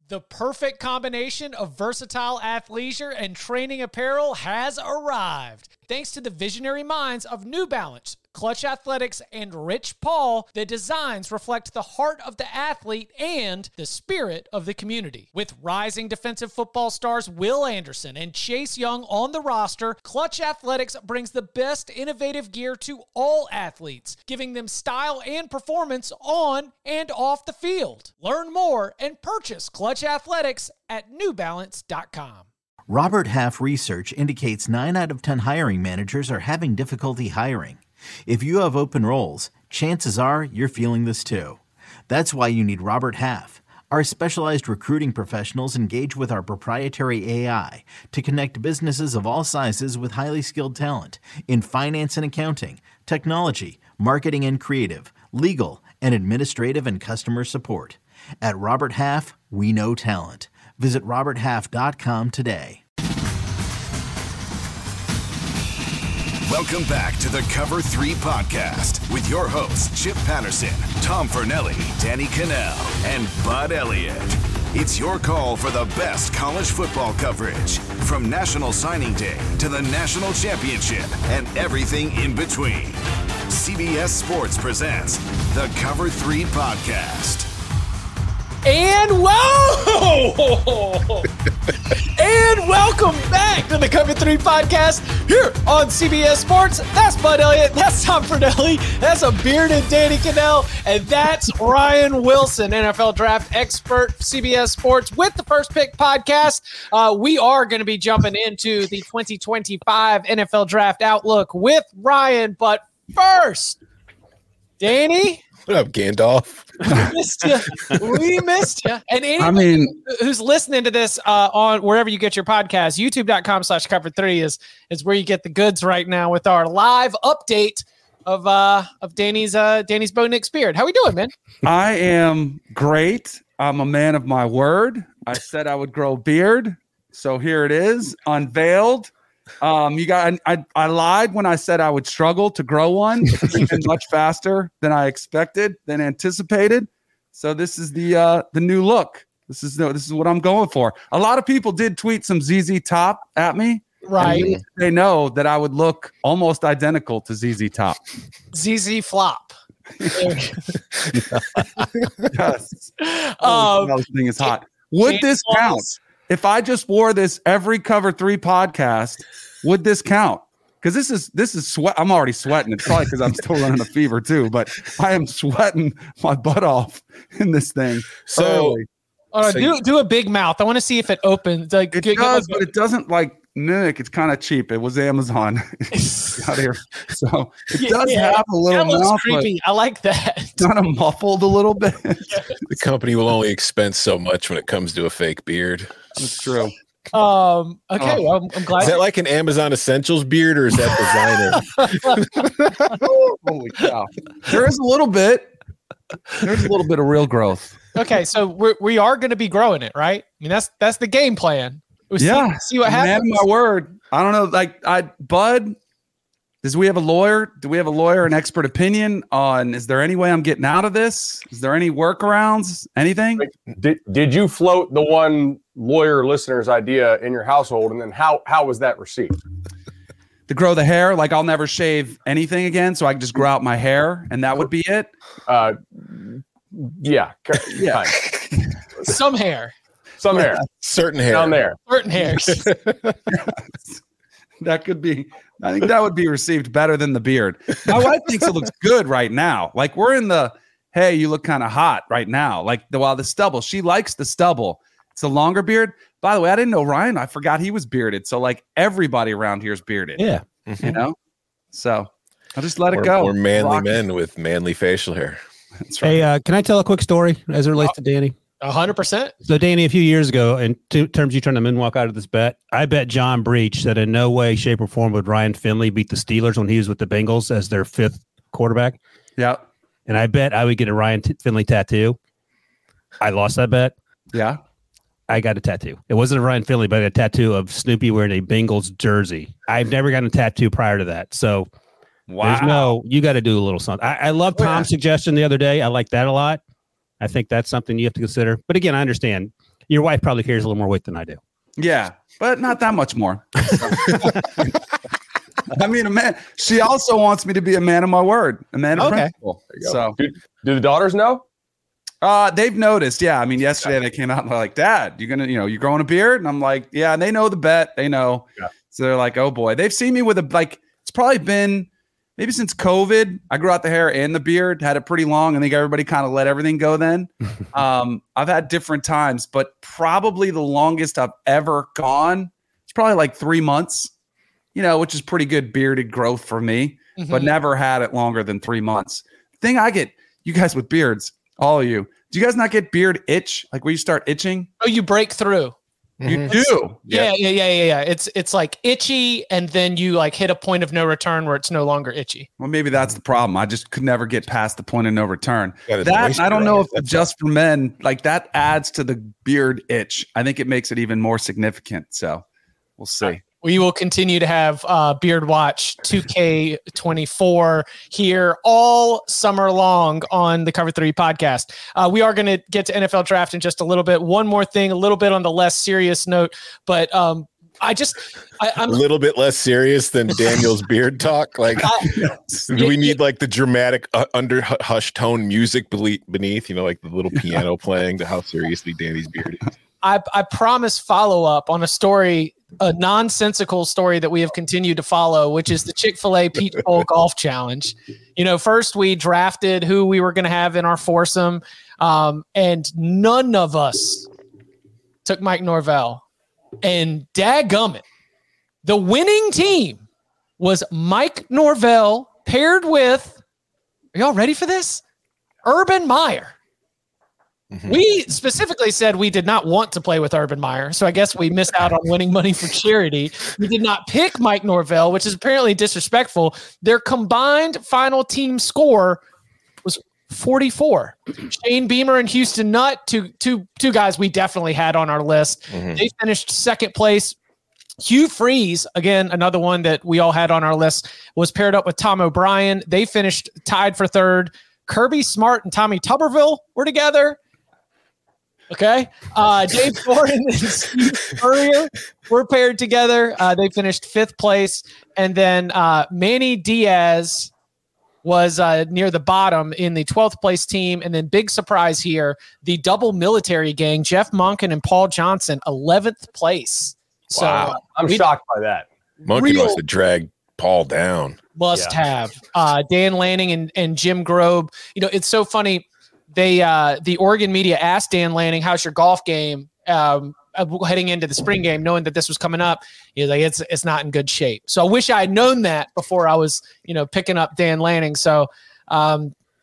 The perfect combination of versatile athleisure and training apparel has arrived. Thanks to the visionary minds of New Balance, Clutch Athletics, and Rich Paul, the designs reflect the heart of the athlete and the spirit of the community. With rising defensive football stars Will Anderson and Chase Young on the roster, Clutch Athletics brings the best innovative gear to all athletes, giving them style and performance on and off the field. Learn more and purchase Clutch Athletics at newbalance.com. Robert Half research indicates 9 out of 10 hiring managers are having difficulty hiring. If you have open roles, chances are you're feeling this too. That's why you need Robert Half. Our specialized recruiting professionals engage with our proprietary AI to connect businesses of all sizes with highly skilled talent in finance and accounting, technology, marketing and creative, legal, and administrative and customer support. At Robert Half, we know talent. Visit roberthalf.com today. Welcome back to the Cover 3 podcast with your hosts, Chip Patterson, Tom Fornelli, Danny Cannell, and Bud Elliott. It's your call for the best college football coverage, from National Signing Day to the National Championship and everything in between. CBS Sports presents the Cover 3 podcast. And and welcome back to the Cover 3 podcast here on CBS Sports. That's Bud Elliott. That's Tom Fornelli. That's a bearded Danny Cannell. And that's Ryan Wilson, NFL draft expert, CBS Sports, with the First Pick podcast. We are going to be jumping into the 2025 NFL draft outlook with Ryan. But first, Danny. What up, Gandalf? We missed you. And anybody who's listening to this on wherever you get your podcast, youtube.com/cover3 is where you get the goods right now with our live update of Danny's Bo Nix beard. How we doing, man? I am great. I'm a man of my word. I said I would grow a beard, so here it is, unveiled. I lied when I said I would struggle to grow one. It's been much faster than I expected, than anticipated. So this is the new look. This is what I'm going for. A lot of people did tweet some ZZ Top at me. Right. They know that I would look almost identical to ZZ Top. ZZ Flop. Yes. This thing is hot. Would this count? If I just wore this every Cover 3 podcast, would this count? Because this is sweat. I'm already sweating. It's probably because I'm still running a fever too, but I am sweating my butt off in this thing. So do a big mouth. I want to see if it opens. Like it does, but it doesn't like mimic. It's kind of cheap. It was Amazon out here, so it does have a little mouth. Creepy. I like that. Kind of muffled a little bit. The company will only expense so much when it comes to a fake beard. That's true. Okay. Well, I'm glad. Is that like an Amazon Essentials beard, or is that designer? Holy cow! There is a little bit. There's a little bit of real growth. Okay, so we are going to be growing it, right? I mean, that's the game plan. We'll see what happens. Man, my word. I don't know. Bud. Do we have a lawyer? An expert opinion on? Is there any way I'm getting out of this? Is there any workarounds? Anything? Did you float the one lawyer listener's idea in your household, and then how was that received? To grow the hair, like I'll never shave anything again, so I can just grow out my hair, and that would be it. Yeah. Some hair. Certain hair. Down there. Certain hairs. Yes. That could be. I think that would be received better than the beard. My wife thinks it looks good right now. Like we're in the, hey, you look kind of hot right now. Like the stubble. She likes the stubble. It's a longer beard. By the way, I didn't know Ryan. I forgot he was bearded. So like everybody around here is bearded. Yeah. Mm-hmm. You know? So I'll just let it go. We're manly men with manly facial hair. That's right. Hey, can I tell a quick story as it relates to Danny? 100%. So, Danny, a few years ago, in terms you trying to moonwalk out of this bet, I bet John Breach that in no way, shape, or form would Ryan Finley beat the Steelers when he was with the Bengals as their 5th quarterback. Yeah. And I bet I would get a Ryan Finley tattoo. I lost that bet. Yeah. I got a tattoo. It wasn't a Ryan Finley, but a tattoo of Snoopy wearing a Bengals jersey. I've never gotten a tattoo prior to that. So, wow. You got to do a little something. I love Tom's suggestion the other day. I like that a lot. I think that's something you have to consider. But again, I understand Your wife probably carries a little more weight than I do. Yeah, but not that much more. I mean, a man. She also wants me to be a man of my word, a man of principle. So, do the daughters know? They've noticed. Yeah, I mean, yesterday they came out and they're like, "Dad, you're growing a beard?" And I'm like, "Yeah." And they know the bet. They know. Yeah. So they're like, "Oh boy." They've seen me with it's probably been maybe since COVID. I grew out the hair and the beard, had it pretty long. I think everybody kind of let everything go then. I've had different times, but probably the longest I've ever gone, it's probably like 3 months. Which is pretty good bearded growth for me, but never had it longer than 3 months. Thing I get, you guys with beards, all of you, do you guys not get beard itch? Like where you start itching? Oh, you break through. You do. Yeah. It's like itchy, and then you like hit a point of no return where it's no longer itchy. Well, maybe that's the problem. I just could never get past the point of no return. That I don't know if it's just for men, like that adds to the beard itch. I think it makes it even more significant. So we'll see. We will continue to have Beard Watch 2K24 here all summer long on the Cover 3 podcast. We are going to get to NFL draft in just a little bit. One more thing, a little bit on the less serious note, but I'm a little bit less serious than Daniel's beard talk. Like, do we need like the dramatic under hush tone music beneath, like the little piano playing to how seriously Danny's beard is? I promise follow up on a story, a nonsensical story that we have continued to follow, which is the Chick-fil-A Peach Bowl Golf Challenge. First we drafted who we were going to have in our foursome, and none of us took Mike Norvell. And dadgummit, the winning team was Mike Norvell paired with, are y'all ready for this? Urban Meyer. We specifically said we did not want to play with Urban Meyer, so I guess we missed out on winning money for charity. We did not pick Mike Norvell, which is apparently disrespectful. Their combined final team score was 44. Shane Beamer and Houston Nutt, two guys we definitely had on our list. They finished second place. Hugh Freeze, again, another one that we all had on our list, was paired up with Tom O'Brien. They finished tied for third. Kirby Smart and Tommy Tuberville were together. Okay. Dave Gordon and Steve Spurrier were paired together. They finished fifth place. And then Manny Diaz was near the bottom in the 12th place team. And then big surprise here, the double military gang, Jeff Monken and Paul Johnson, 11th place. Wow. So I'm shocked by that. Monken must have dragged Paul down. Must have. Dan Lanning and Jim Grobe. It's so funny. The Oregon media asked Dan Lanning, how's your golf game heading into the spring game, knowing that this was coming up? He's like, it's not in good shape. So I wish I had known that before I was, picking up Dan Lanning. So I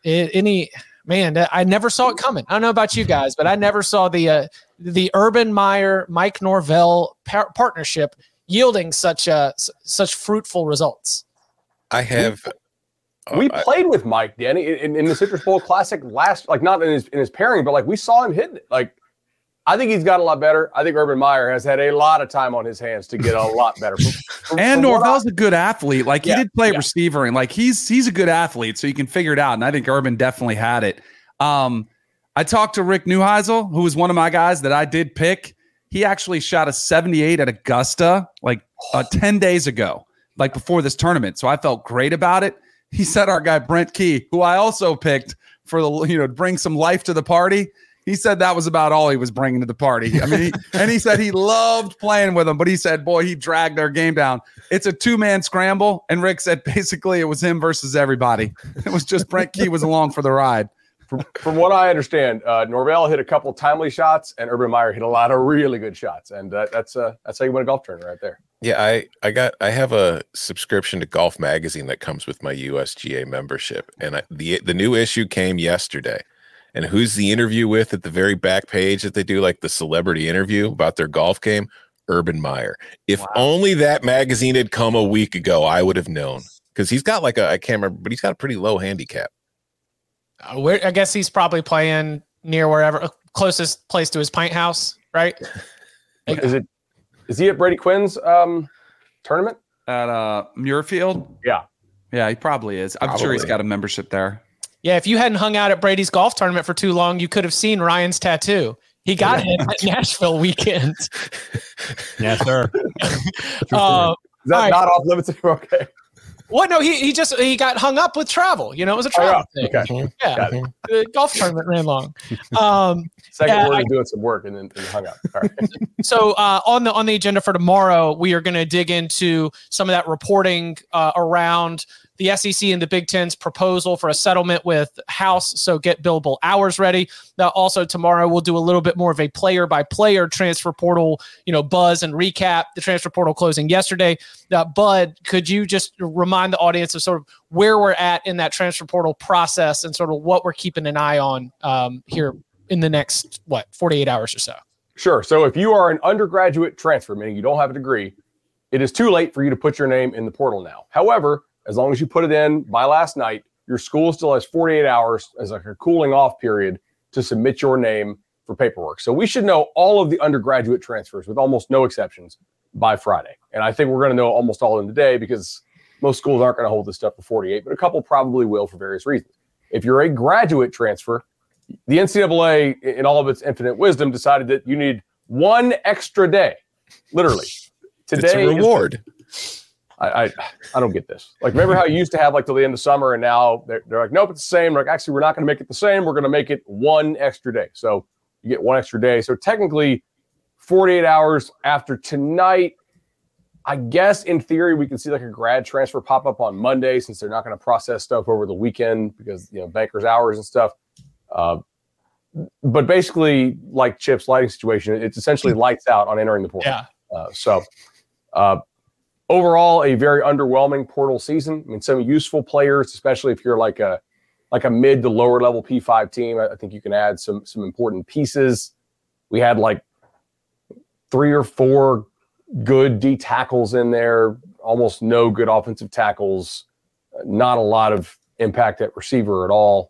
never saw it coming. I don't know about you guys, but I never saw the Urban Meyer, Mike Norvell partnership yielding such fruitful results. I have. We played with Mike, Danny, in the Citrus Bowl Classic last, like not in his pairing, but like we saw him hitting it. Like, I think he's got a lot better. I think Urban Meyer has had a lot of time on his hands to get a lot better. And Norvell's a good athlete. Like he did play receiver, and like he's a good athlete, so you can figure it out. And I think Urban definitely had it. I talked to Rick Neuheisel, who was one of my guys that I did pick. He actually shot a 78 at Augusta like 10 days ago, like before this tournament. So I felt great about it. He said our guy Brent Key, who I also picked for to bring some life to the party. He said that was about all he was bringing to the party. I mean, he said he loved playing with him, but he said, boy, he dragged their game down. It's a 2-man scramble. And Rick said basically it was him versus everybody. It was just Brent Key was along for the ride. From what I understand, Norvell hit a couple timely shots, and Urban Meyer hit a lot of really good shots, and that's how you win a golf tournament right there. Yeah, I have a subscription to Golf Magazine that comes with my USGA membership, and the new issue came yesterday. And who's the interview with at the very back page that they do, like the celebrity interview about their golf game? Urban Meyer. If only that magazine had come a week ago, I would have known, because he's got like I can't remember, but he's got a pretty low handicap. I guess he's probably playing near wherever closest place to his pint house, right? Is he at Brady Quinn's tournament at Muirfield? Yeah, he probably is. I'm sure he's got a membership there. Yeah, if you hadn't hung out at Brady's golf tournament for too long, you could have seen Ryan's tattoo. He got hit at Nashville weekend. Yes, sir. Is that not off limits anymore? Okay. Well, no, he got hung up with travel. It was a travel thing. Okay. Yeah, the golf tournament ran long. Second word, doing some work and then hung up. All right. So on the agenda for tomorrow, we are going to dig into some of that reporting around the SEC and the Big Ten's proposal for a settlement with House. So get billable hours ready. Now, also tomorrow we'll do a little bit more of a player-by-player transfer portal, buzz and recap the transfer portal closing yesterday. Bud, could you just remind the audience of sort of where we're at in that transfer portal process and sort of what we're keeping an eye on here in the next 48 hours or so? Sure. So if you are an undergraduate transfer, meaning you don't have a degree, it is too late for you to put your name in the portal now. However, as long as you put it in by last night, your school still has 48 hours as like a cooling off period to submit your name for paperwork. So we should know all of the undergraduate transfers with almost no exceptions by Friday. And I think we're going to know almost all in the day because most schools aren't going to hold this stuff for 48, but a couple probably will for various reasons. If you're a graduate transfer, the NCAA, in all of its infinite wisdom, decided that you need one extra day, literally. Today it's a reward. I don't get this. Like, remember how you used to have like till the end of summer, and now they're like, nope, it's the same. Like, actually, we're not going to make it the same. We're going to make it one extra day. So you get one extra day. So technically, 48 hours after tonight, I guess in theory we can see like a grad transfer pop up on Monday since they're not going to process stuff over the weekend because bankers' hours and stuff. But basically, like Chip's lighting situation, it's essentially lights out on entering the portal. Yeah. Overall, a very underwhelming portal season. I mean, some useful players, especially if you're like a mid to lower level P5 team. I think you can add some important pieces. We had like 3 or 4 good D tackles in there, almost no good offensive tackles, not a lot of impact at receiver at all.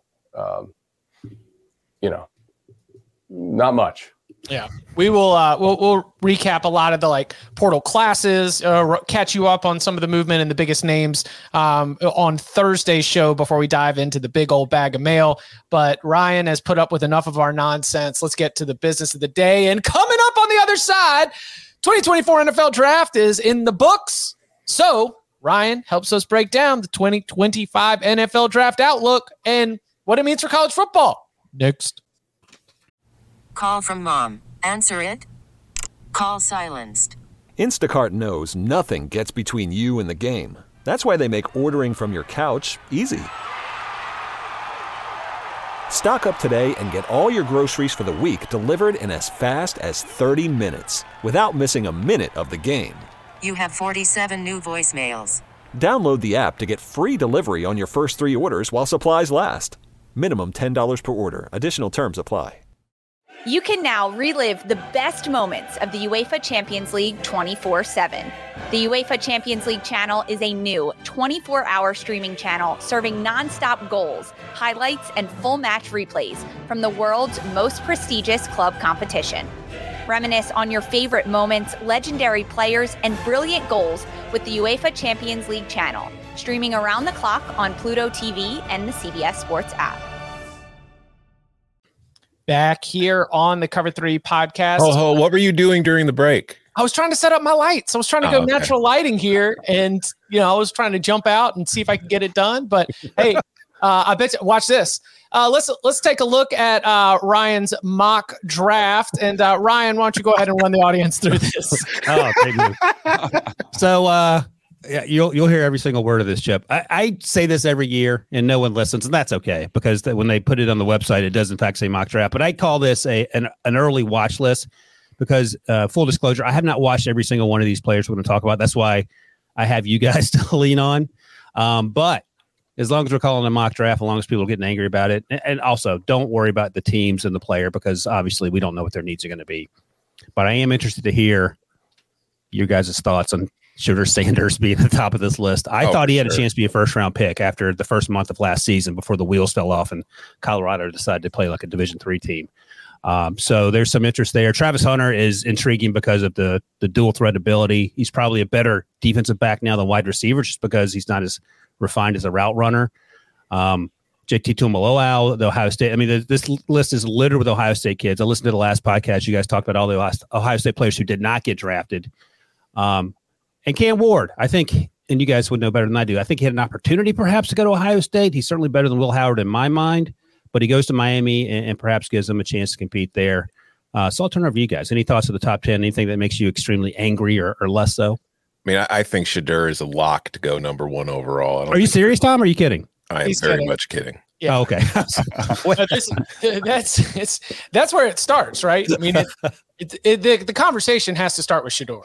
Not much. Yeah, we will. We'll recap a lot of the portal classes, catch you up on some of the movement and the biggest names on Thursday's show before we dive into the big old bag of mail. But Ryan has put up with enough of our nonsense. Let's get to the business of the day. And coming up on the other side, 2024 NFL Draft is in the books. So Ryan helps us break down the 2025 NFL Draft outlook and what it means for college football. Next. Call from mom. Answer it. Call silenced. Instacart knows nothing gets between you and the game. That's why they make ordering from your couch easy. Stock up today and get all your groceries for the week delivered in as fast as 30 minutes without missing a minute of the game. You have 47 new voicemails. Download the app to get free delivery on your first 3 orders while supplies last. Minimum $10 per order. Additional terms apply. You can now relive the best moments of the UEFA Champions League 24/7. The UEFA Champions League channel is a new 24-hour streaming channel serving nonstop goals, highlights, and full match replays from the world's most prestigious club competition. Reminisce on your favorite moments, legendary players, and brilliant goals with the UEFA Champions League channel, streaming around the clock on Pluto TV and the CBS Sports app. Back here on the Cover 3 podcast. Oh, what were you doing during the break? I was trying to set up my lights. I was trying to go natural lighting here. And, I was trying to jump out and see if I could get it done. But, hey, I bet you, watch this. Let's take a look at Ryan's mock draft. And, Ryan, why don't you go ahead and run the audience through this? Oh, thank you. So, yeah, you'll hear every single word of this, Chip. I say this every year, and no one listens, and that's okay because when they put it on the website, it does in fact say mock draft. But I call this an early watch list because, full disclosure, I have not watched every single one of these players we're going to talk about. That's why I have you guys to lean on. But as long as we're calling a mock draft, as long as people are getting angry about it, and also don't worry about the teams and the player because obviously we don't know what their needs are going to be. But I am interested to hear you guys' thoughts on Shooter Sanders being at the top of this list. I thought he had a chance to be a first-round pick after the first month of last season before the wheels fell off and Colorado decided to play like a Division III team. So there's some interest there. Travis Hunter is intriguing because of the dual threat ability. He's probably a better defensive back now than wide receiver just because he's not as refined as a route runner. JT Tuimoloau, the Ohio State. I mean, this list is littered with Ohio State kids. I listened to the last podcast. You guys talked about all the Ohio State players who did not get drafted. And Cam Ward, I think, and you guys would know better than I do, I think he had an opportunity perhaps to go to Ohio State. He's certainly better than Will Howard in my mind, but he goes to Miami and perhaps gives them a chance to compete there. So I'll turn over to you guys. Any thoughts of the top 10? Anything that makes you extremely angry or less so? I mean, I think Shedeur is a lock to go number 1 overall. Are you serious, Tom? Or are you kidding? I am very much kidding. Yeah. Oh, okay. That's where it starts, right? I mean, the conversation has to start with Shedeur.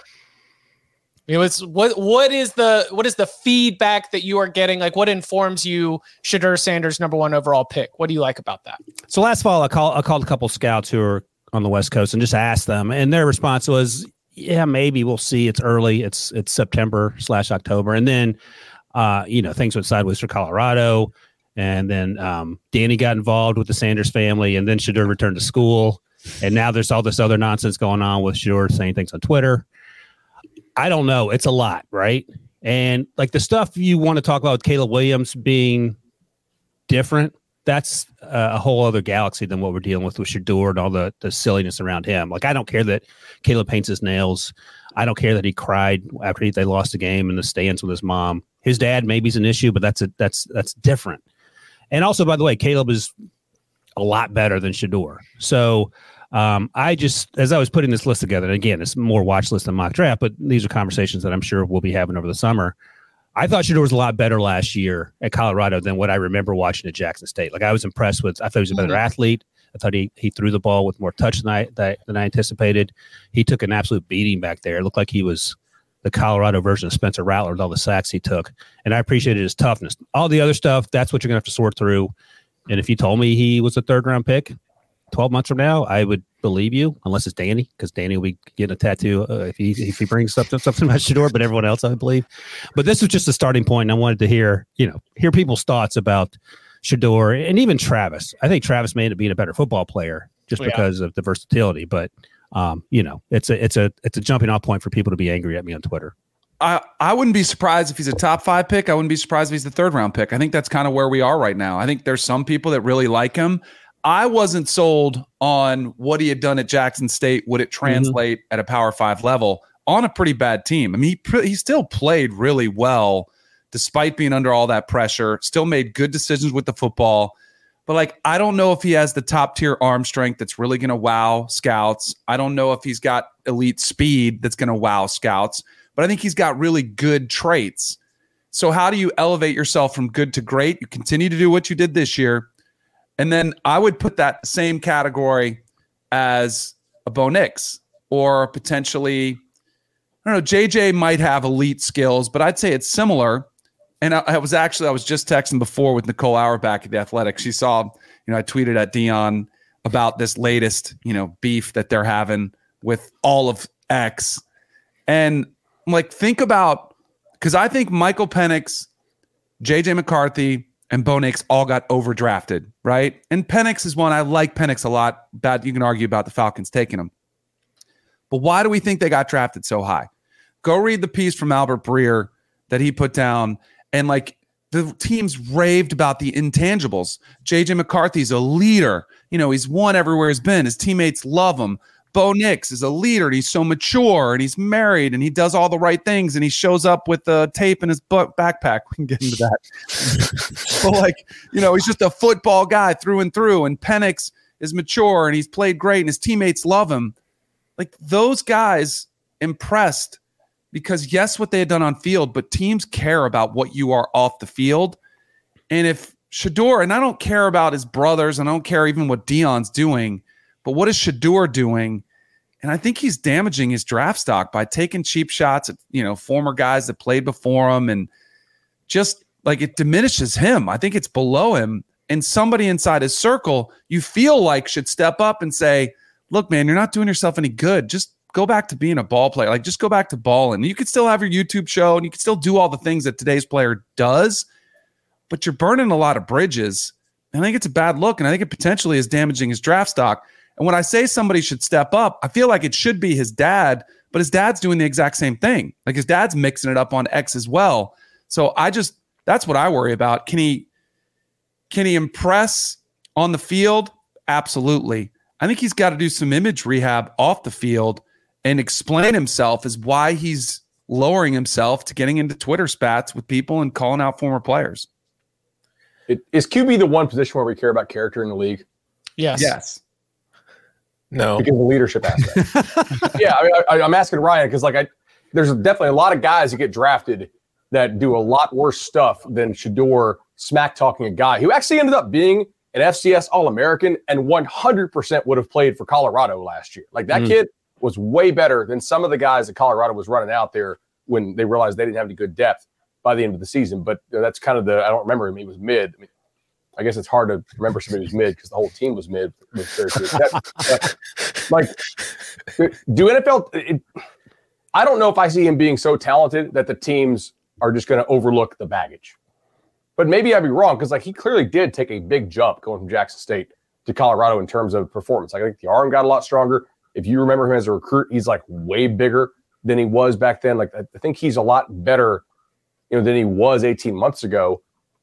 You know, it's what is the feedback that you are getting? Like, what informs you Shedeur Sanders number 1 overall pick? What do you like about that? So last fall, I called a couple scouts who are on the West Coast and just asked them, and their response was, "Yeah, maybe we'll see. It's early. It's September/October." And then, things went sideways for Colorado, and then Danny got involved with the Sanders family, and then Shedeur returned to school, and now there's all this other nonsense going on with Shedeur saying things on Twitter. I don't know. It's a lot, right? And like the stuff you want to talk about with Caleb Williams being different, that's a whole other galaxy than what we're dealing with Shedeur and all the silliness around him. Like, I don't care that Caleb paints his nails. I don't care that he cried after they lost the game in the stands with his mom. His dad maybe is an issue, but that's different. And also, by the way, Caleb is a lot better than Shedeur. So as I was putting this list together, and again, it's more watch list than mock draft, but these are conversations that I'm sure we'll be having over the summer. I thought Shedeur was a lot better last year at Colorado than what I remember watching at Jackson State. Like, I was impressed with, I thought he was a better athlete. I thought he threw the ball with more touch than I anticipated. He took an absolute beating back there. It looked like he was the Colorado version of Spencer Rattler with all the sacks he took. And I appreciated his toughness. All the other stuff, that's what you're going to have to sort through. And if you told me he was a 3rd-round pick 12 months from now, I would believe you, unless it's Danny, because Danny will be getting a tattoo if he brings something about Shedeur, but everyone else, I believe. But this was just a starting point, and I wanted to hear people's thoughts about Shedeur and even Travis. I think Travis may end up being a better football player just because of the versatility, but it's a jumping off point for people to be angry at me on Twitter. I wouldn't be surprised if he's a top 5 pick. I wouldn't be surprised if he's the 3rd-round pick. I think that's kind of where we are right now. I think there's some people that really like him. I wasn't sold on what he had done at Jackson State. Would it translate at a Power 5 level on a pretty bad team? I mean, he still played really well despite being under all that pressure, still made good decisions with the football. But, like, I don't know if he has the top-tier arm strength that's really going to wow scouts. I don't know if he's got elite speed that's going to wow scouts. But I think he's got really good traits. So how do you elevate yourself from good to great? You continue to do what you did this year. And then I would put that same category as a Bo Nix or potentially, I don't know, JJ might have elite skills, but I'd say it's similar. And I was just texting before with Nicole Auerbach at The Athletic. She saw, I tweeted at Dion about this latest, beef that they're having with all of X. And I'm like, think about, because I think Michael Penix, JJ McCarthy, and Bo Nix all got overdrafted, right? And Penix is one. I like Penix a lot. Bad, you can argue about the Falcons taking him. But why do we think they got drafted so high? Go read the piece from Albert Breer that he put down. And like the teams raved about the intangibles. JJ McCarthy's a leader. He's won everywhere he's been. His teammates love him. Bo Nix is a leader, and he's so mature, and he's married, and he does all the right things, and he shows up with the tape in his backpack. We can get into that. But, he's just a football guy through and through, and Penix is mature, and he's played great, and his teammates love him. Like, those guys impressed because, yes, what they had done on field, but teams care about what you are off the field. And if Shedeur, and I don't care about his brothers, and I don't care even what Dion's doing, but what is Shedeur doing? And I think he's damaging his draft stock by taking cheap shots at, former guys that played before him. And just like it diminishes him. I think it's below him. And somebody inside his circle, you feel like should step up and say, look, man, you're not doing yourself any good. Just go back to being a ball player. Like, just go back to balling. You could still have your YouTube show and you can still do all the things that today's player does, but you're burning a lot of bridges. And I think it's a bad look. And I think it potentially is damaging his draft stock. And when I say somebody should step up, I feel like it should be his dad, but his dad's doing the exact same thing. Like, his dad's mixing it up on X as well. So that's what I worry about. Can Can he impress on the field? Absolutely. I think he's got to do some image rehab off the field and explain himself as why he's lowering himself to getting into Twitter spats with people and calling out former players. Is QB the one position where we care about character in the league? Yes. No. Because of the leadership aspect. Yeah, I'm asking Ryan because there's definitely a lot of guys that get drafted that do a lot worse stuff than Shedeur smack-talking a guy who actually ended up being an FCS All-American and 100% would have played for Colorado last year. That kid was way better than some of the guys that Colorado was running out there when they realized they didn't have any good depth by the end of the season. But that's kind of I don't remember him. He was mid. I guess it's hard to remember somebody who's mid because the whole team was mid. Do NFL I don't know if I see him being so talented that the teams are just going to overlook the baggage. But maybe I'd be wrong because he clearly did take a big jump going from Jackson State to Colorado in terms of performance. I think the arm got a lot stronger. If you remember him as a recruit, he's way bigger than he was back then. I think he's a lot better, than he was 18 months ago.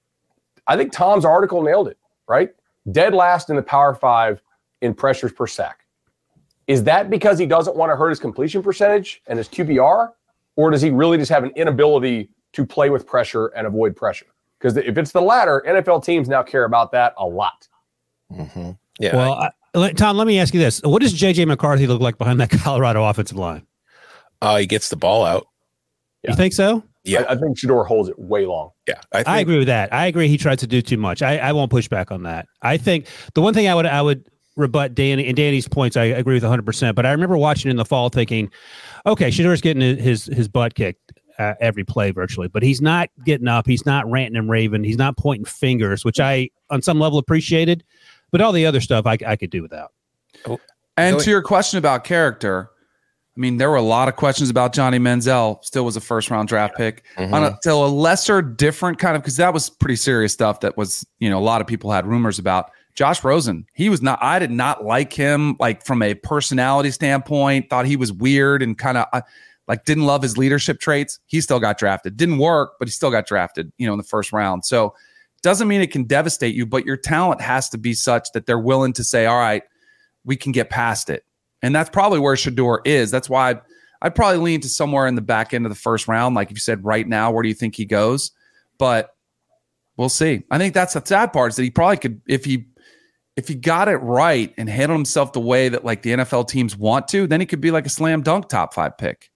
I think Tom's article nailed it, right? Dead last in the Power 5 in pressures per sack. Is that because he doesn't want to hurt his completion percentage and his QBR? Or does he really just have an inability to play with pressure and avoid pressure? Because if it's the latter, NFL teams now care about that a lot. Mm-hmm. Yeah. Well, Tom, let me ask you this. What does J.J. McCarthy look like behind that Colorado offensive line? He gets the ball out. Yeah. You think so? Yeah. I think Shedeur holds it way long. Yeah. I agree with that. I agree he tries to do too much. I won't push back on that. I think the one thing I would rebut Danny's points, I agree with 100%. But I remember watching in the fall thinking, okay, Shedeur's getting his butt kicked every play virtually, but he's not getting up. He's not ranting and raving. He's not pointing fingers, which I, on some level, appreciated. But all the other stuff I could do without. And to your question about character, there were a lot of questions about Johnny Manziel. Still was a first-round draft pick. On a lesser, different kind of, because that was pretty serious stuff that was, a lot of people had rumors about. Josh Rosen, I did not like him, from a personality standpoint, thought he was weird and kind of didn't love his leadership traits. He still got drafted. Didn't work, but he still got drafted, in the first round. So doesn't mean it can devastate you, but your talent has to be such that they're willing to say, all right, we can get past it. And that's probably where Shedeur is. That's why I'd probably lean to somewhere in the back end of the first round. Like if you said right now, where do you think he goes? But we'll see. I think that's the sad part is that he probably could, if he got it right and handled himself the way that the NFL teams want to, then he could be a slam dunk top 5 pick.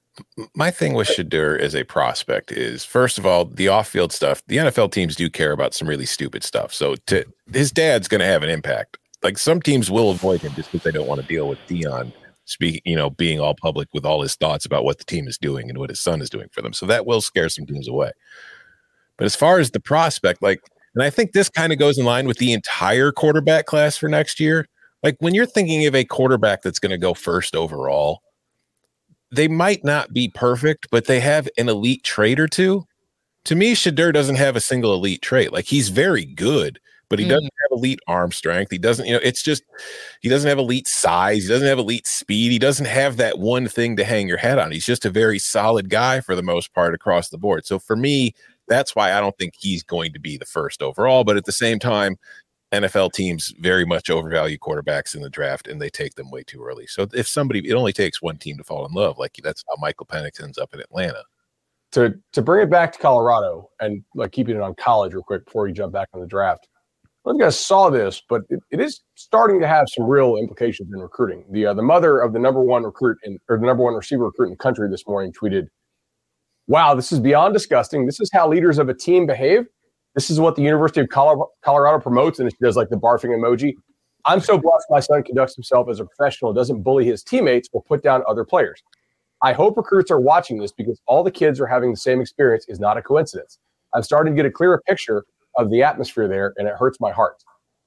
My thing with Shedeur as a prospect is, first of all, the off-field stuff. The NFL teams do care about some really stupid stuff. So his dad's going to have an impact. Some teams will avoid him just because they don't want to deal with Deion being all public with all his thoughts about what the team is doing and what his son is doing for them. So that will scare some teams away. But as far as the prospect, and I think this kind of goes in line with the entire quarterback class for next year. When you're thinking of a quarterback that's going to go first overall, they might not be perfect, but they have an elite trait or two. To me, Shedeur doesn't have a single elite trait. He's very good, but he doesn't have elite arm strength. He doesn't, it's just, he doesn't have elite size. He doesn't have elite speed. He doesn't have that one thing to hang your head on. He's just a very solid guy for the most part across the board. So for me, that's why I don't think he's going to be the first overall. But at the same time, NFL teams very much overvalue quarterbacks in the draft, and they take them way too early. So if it only takes one team to fall in love. That's how Michael Penix ends up in Atlanta. To bring it back to Colorado and keeping it on college real quick before you jump back on the draft. I don't think you guys saw this, but it is starting to have some real implications in recruiting. The mother of the number one recruit the number one receiver recruit in the country this morning tweeted, "Wow, this is beyond disgusting. This is how leaders of a team behave. This is what the University of Colorado promotes," and she does the barfing emoji. "I'm so blessed my son conducts himself as a professional, doesn't bully his teammates or put down other players. I hope recruits are watching this because all the kids are having the same experience is not a coincidence. I'm starting to get a clearer picture of the atmosphere there, and it hurts my heart."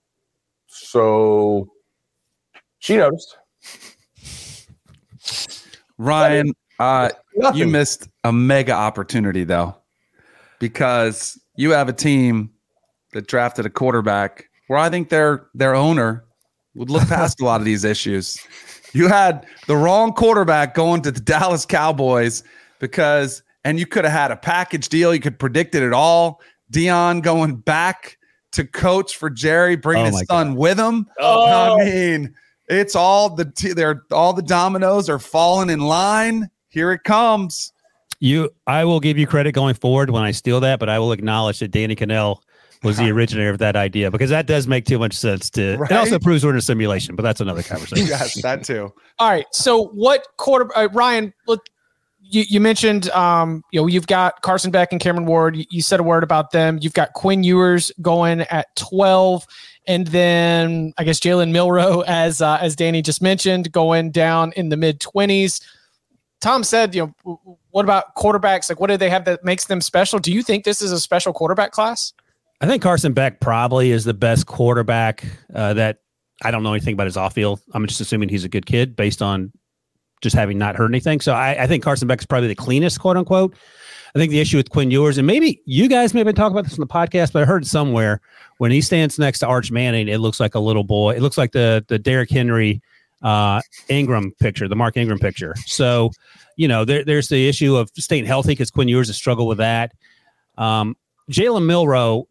So she noticed. Ryan, you missed a mega opportunity, though, because you have a team that drafted a quarterback where I think their owner would look past a lot of these issues. You had the wrong quarterback going to the Dallas Cowboys and you could have had a package deal. You could predict it all. Deion going back to coach for Jerry, bringing his son with him. Oh. I mean, it's all all the dominoes are falling in line. Here it comes. I will give you credit going forward when I steal that, but I will acknowledge that Danny Cannell was the originator of that idea, because that does make too much sense to. Right? It also proves we're in a simulation, but that's another conversation. Yes, that too. All right. So what Ryan, you mentioned, you've got Carson Beck and Cameron Ward. You said a word about them. You've got Quinn Ewers going at 12. And then I guess Jalen Milroe, as Danny just mentioned, going down in the mid-20s. Tom said, what about quarterbacks? Like, what do they have that makes them special? Do you think this is a special quarterback class? I think Carson Beck probably is the best quarterback that I don't know anything about his off-field. I'm just assuming he's a good kid based on just having not heard anything. So I think Carson Beck is probably the cleanest, quote unquote. I think the issue with Quinn Ewers, and maybe you guys may have been talking about this on the podcast, but I heard somewhere when he stands next to Arch Manning, it looks like a little boy. It looks like the Derrick Henry Ingram picture, the Mark Ingram picture. So, there's the issue of staying healthy because Quinn Ewers has struggled with that. Jalen Milroe,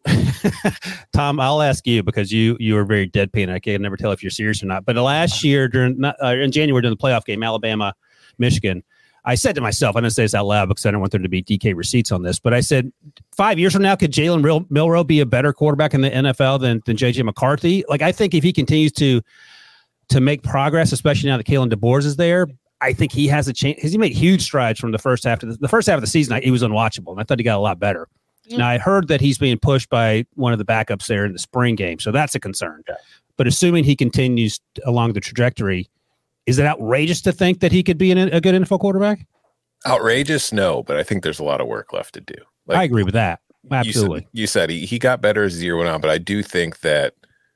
Tom, I'll ask you because you were very deadpan. I can never tell if you're serious or not. But last year in January during the playoff game, Alabama, Michigan, I said to myself, I didn't say this out loud because I don't want there to be DK receipts on this, but I said 5 years from now, could Jalen Milroe be a better quarterback in the NFL than JJ McCarthy? Like, I think if he continues to make progress, especially now that Kalen DeBoer is there, I think he has a chance. He made huge strides from the first half of the season. He was unwatchable, and I thought he got a lot better. Yeah. Now, I heard that he's being pushed by one of the backups there in the spring game, so that's a concern. Yeah. But assuming he continues along the trajectory, is it outrageous to think that he could be a good NFL quarterback? Outrageous? No, but I think there's a lot of work left to do. I agree with that. Absolutely. You said he got better as the year went on, but I do think that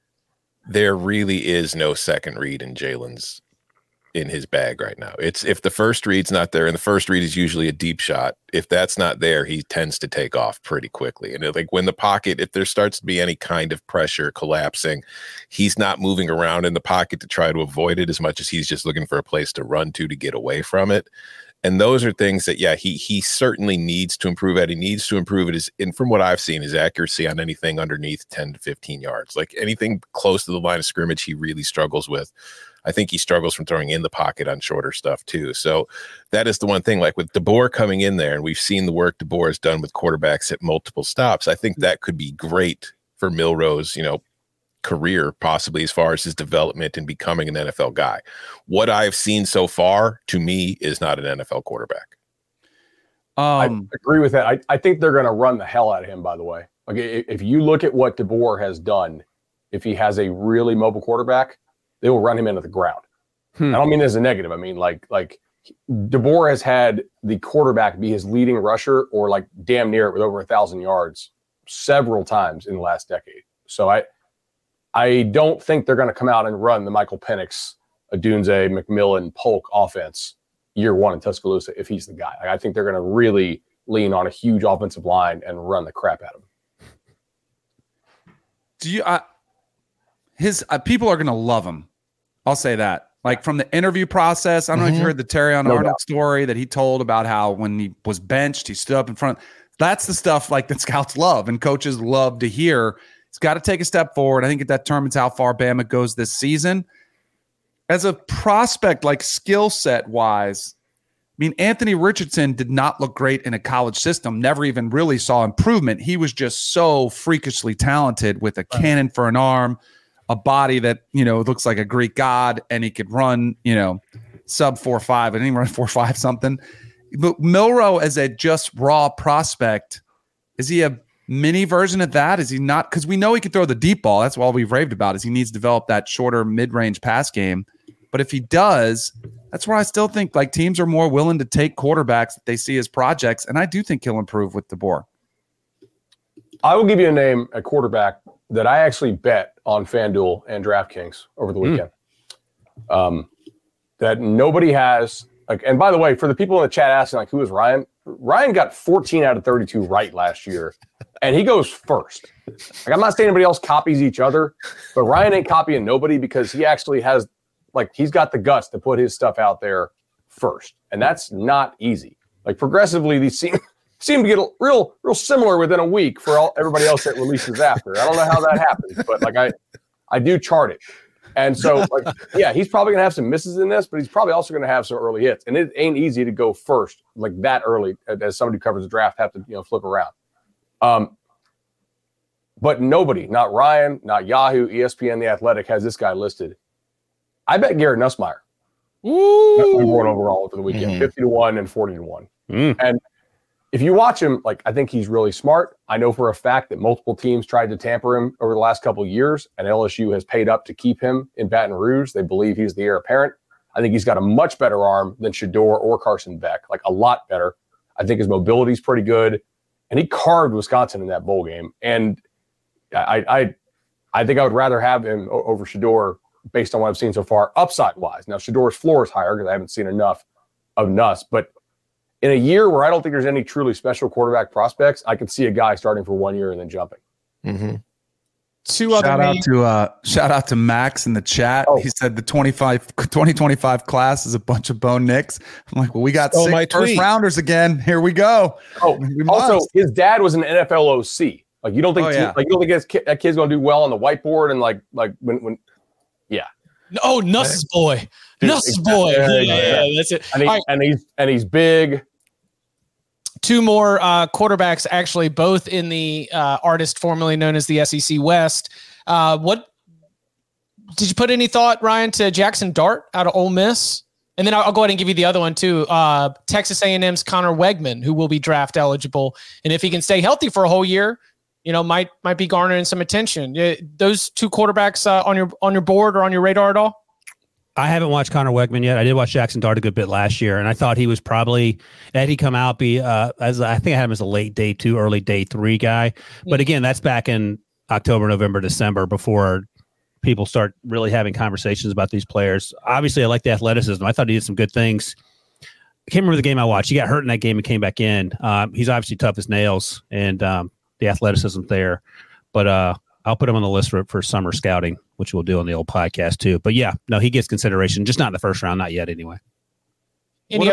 there really is no second read in Jalen's in his bag right now. It's if the first read's not there, and the first read is usually a deep shot. If that's not there, he tends to take off pretty quickly. And when the pocket, if there starts to be any kind of pressure collapsing, he's not moving around in the pocket to try to avoid it as much as he's just looking for a place to run to get away from it. And those are things that, he certainly needs to improve at. He needs to improve it. And from what I've seen, his accuracy on anything underneath 10 to 15 yards, like anything close to the line of scrimmage, he really struggles with. I think he struggles from throwing in the pocket on shorter stuff too. So that is the one thing, like with DeBoer coming in there, and we've seen the work DeBoer has done with quarterbacks at multiple stops. I think that could be great for Milroe's, career, possibly as far as his development and becoming an NFL guy. What I've seen so far, to me, is not an NFL quarterback. I agree with that. I think they're going to run the hell out of him, by the way. Like, if you look at what DeBoer has done, if he has a really mobile quarterback, they will run him into the ground. I don't mean this as a negative. I mean, like DeBoer has had the quarterback be his leading rusher or like damn near it with over 1,000 yards several times in the last decade. So I don't think they're going to come out and run the Michael Penix, Odunze, McMillan, Polk offense year one in Tuscaloosa if he's the guy. I think they're going to really lean on a huge offensive line and run the crap out of him. Do you his people are going to love him. I'll say that. Like from the interview process, I don't know if you heard the Terrion Arnold story that he told about how when he was benched, he stood up in front. That's the stuff like that scouts love and coaches love to hear. He's got to take a step forward. I think that determines how far Bama goes this season. As a prospect, like skill set wise, I mean, Anthony Richardson did not look great in a college system, never even really saw improvement. He was just so freakishly talented with a cannon for an arm, a body that, looks like a Greek god, and he could run, sub 4.5, and he run 4.5 something. But Milroe as a just raw prospect, is he a mini version of that? Is he not? Because we know he can throw the deep ball. That's all we've raved about is he needs to develop that shorter mid-range pass game. But if he does, that's where I still think like teams are more willing to take quarterbacks that they see as projects. And I do think he'll improve with DeBoer. I will give you a name, a quarterback that I actually bet on FanDuel and DraftKings over the weekend. That nobody has. Like, and by the way, for the people in the chat asking, like, who is Ryan? Ryan got 14 out of 32 right last year, and he goes first. Like, I'm not saying anybody else copies each other, but Ryan ain't copying nobody because he actually has, like, he's got the guts to put his stuff out there first, and that's not easy. Like, progressively, these seem to get real similar within a week for everybody else that releases after. I don't know how that happens, but like I do chart it. And so, like, yeah, he's probably going to have some misses in this, but he's probably also going to have some early hits. And it ain't easy to go first like that early as somebody who covers the draft have to, flip around. But nobody, not Ryan, not Yahoo, ESPN, The Athletic, has this guy listed. I bet Garrett Nussmeier. Number one overall over the weekend, 50-1 and 40-1. And if you watch him, like, I think he's really smart. I know for a fact that multiple teams tried to tamper him over the last couple of years, and LSU has paid up to keep him in Baton Rouge. They believe he's the heir apparent. I think he's got a much better arm than Shedeur or Carson Beck, like a lot better. I think his mobility is pretty good, and he carved Wisconsin in that bowl game. And I think I would rather have him over Shedeur based on what I've seen so far, upside-wise. Now, Shedeur's floor is higher because I haven't seen enough of Nuss, but in a year where I don't think there's any truly special quarterback prospects, I could see a guy starting for 1 year and then jumping. Shout out to Max in the chat. He said the 2025 class is a bunch of Bo Nix. I'm like, well, we got 6 first rounders again. Here we go. Also, his dad was an NFL OC. Like, you don't think that kid's going to do well on the whiteboard and like when Oh, Nuss's boy. Nuss's boy. Yeah, that's it. And he's big. 2 more quarterbacks, actually, both in the artist formerly known as the SEC West. What did you put any thought, Ryan, to Jackson Dart out of Ole Miss? And then I'll go ahead and give you the other one too. Texas A&M's Connor Wegman, who will be draft eligible, and if he can stay healthy for a whole year, might be garnering some attention. Those 2 quarterbacks on your board or on your radar at all? I haven't watched Connor Wegman yet. I did watch Jackson Dart a good bit last year, and I thought he was probably had he come out as I think I had him as a late day 2, early day 3 guy. But again, that's back in October, November, December before people start really having conversations about these players. Obviously, I like the athleticism. I thought he did some good things. I can't remember the game I watched. He got hurt in that game and came back in. He's obviously tough as nails, and the athleticism there. But I'll put him on the list for summer scouting, which we'll do on the old podcast too. But yeah, no, he gets consideration, just not in the first round, not yet anyway. What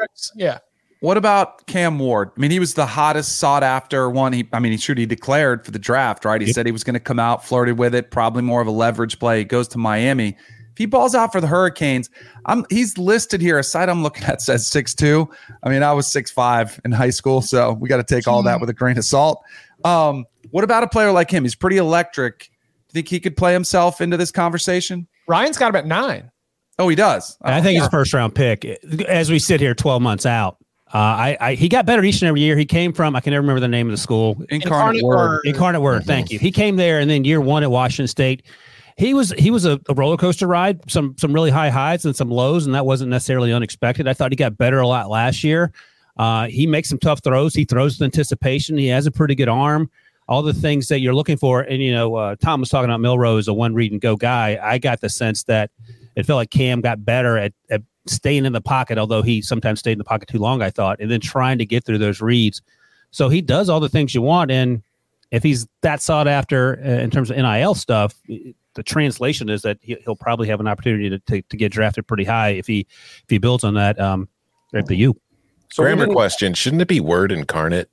about Cam Ward? I mean, he was the hottest sought after one. He declared for the draft, right? He said he was going to come out, flirted with it, probably more of a leverage play. He goes to Miami. If he balls out for the Hurricanes, he's listed here. A site I'm looking at says 6'2". I mean, I was 6'5" in high school, so we got to take all that with a grain of salt. What about a player like him? He's pretty electric. Do you think he could play himself into this conversation? Ryan's got him at 9. Oh, he does. I think he's a first round pick. As we sit here 12 months out, he got better each and every year. He came from, I can never remember the name of the school. Incarnate Word. Incarnate Word. Thank you. He came there, and then year 1 at Washington State, he was a roller coaster ride, some really high highs and some lows, and that wasn't necessarily unexpected. I thought he got better a lot last year. He makes some tough throws. He throws with anticipation. He has a pretty good arm. All the things that you're looking for. And, Tom was talking about Milroe as a one read and go guy. I got the sense that it felt like Cam got better at staying in the pocket, although he sometimes stayed in the pocket too long, I thought, and then trying to get through those reads. So he does all the things you want. And if he's that sought after in terms of NIL stuff, the translation is that he'll probably have an opportunity to get drafted pretty high if he builds on that at the U. So grammar question. Shouldn't it be Word incarnate?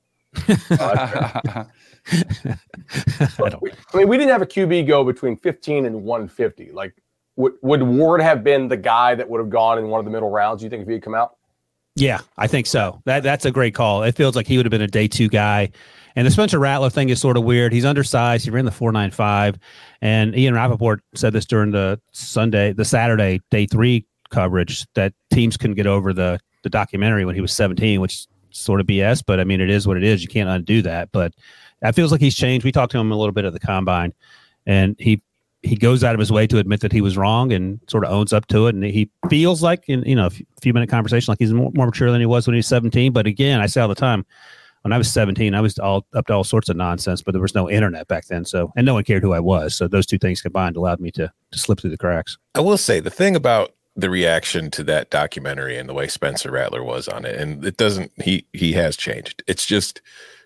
We didn't have a QB go between 15 and 150. Like, would Ward have been the guy that would have gone in one of the middle rounds, you think, if he had come out? Yeah, I think so. That's a great call. It feels like he would have been a day 2 guy. And the Spencer Rattler thing is sort of weird. He's undersized. He ran the 4.95. And Ian Rappaport said this during the Saturday day 3 coverage that teams couldn't get over the documentary when he was 17, which sort of BS, but I mean, it is what it is. You can't undo that, but that feels like he's changed. We talked to him a little bit at the combine, and he goes out of his way to admit that he was wrong and sort of owns up to it. And he feels like in, a few minute conversation, like he's more mature than he was when he was 17. But again, I say all the time, when I was 17, I was all up to all sorts of nonsense, but there was no internet back then. So, and no one cared who I was. So those two things combined allowed me to slip through the cracks. I will say the thing about the reaction to that documentary and the way Spencer Rattler was on it, and it doesn't, he has changed. It's just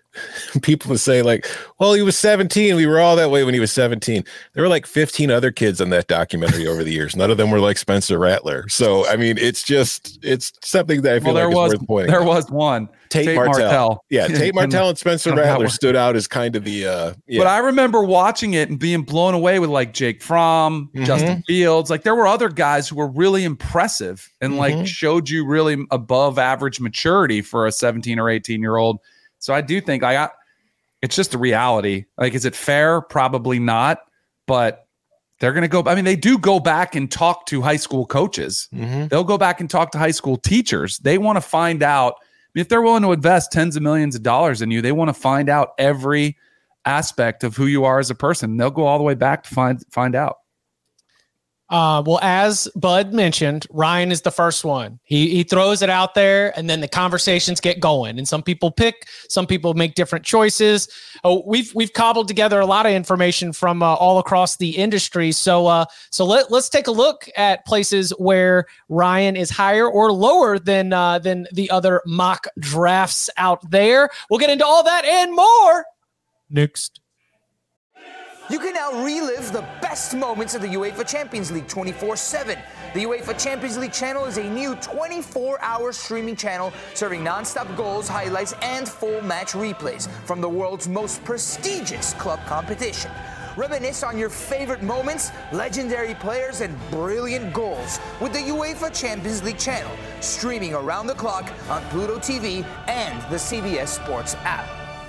people to say like, well, he was 17. We were all that way when he was 17. There were like 15 other kids on that documentary over the years. None of them were like Spencer Rattler. So, I mean, it's something that I feel like is worth pointing out. There was one. Tate Martell. Yeah, Tate Martell and Spencer Rattler stood out as kind of the But I remember watching it and being blown away with like Jake Fromm, Justin Fields. Like there were other guys who were really impressive and like showed you really above average maturity for a 17 or 18-year-old. So I do think it's just a reality. Like, is it fair? Probably not. But they're going to go. I mean, they do go back and talk to high school coaches. They'll go back and talk to high school teachers. They want to find out. I mean, if they're willing to invest tens of millions of dollars in you, they want to find out every aspect of who you are as a person. They'll go all the way back to find out. Well, as Bud mentioned, Ryan is the first one. He throws it out there, and then the conversations get going. And some people pick, some people make different choices. We've cobbled together a lot of information from all across the industry. So let's take a look at places where Ryan is higher or lower than the other mock drafts out there. We'll get into all that and more next. You can now relive the best moments of the UEFA Champions League 24/7. The UEFA Champions League channel is a new 24-hour streaming channel serving non-stop goals, highlights, and full match replays from the world's most prestigious club competition. Reminisce on your favorite moments, legendary players, and brilliant goals with the UEFA Champions League channel, streaming around the clock on Pluto TV and the CBS Sports app.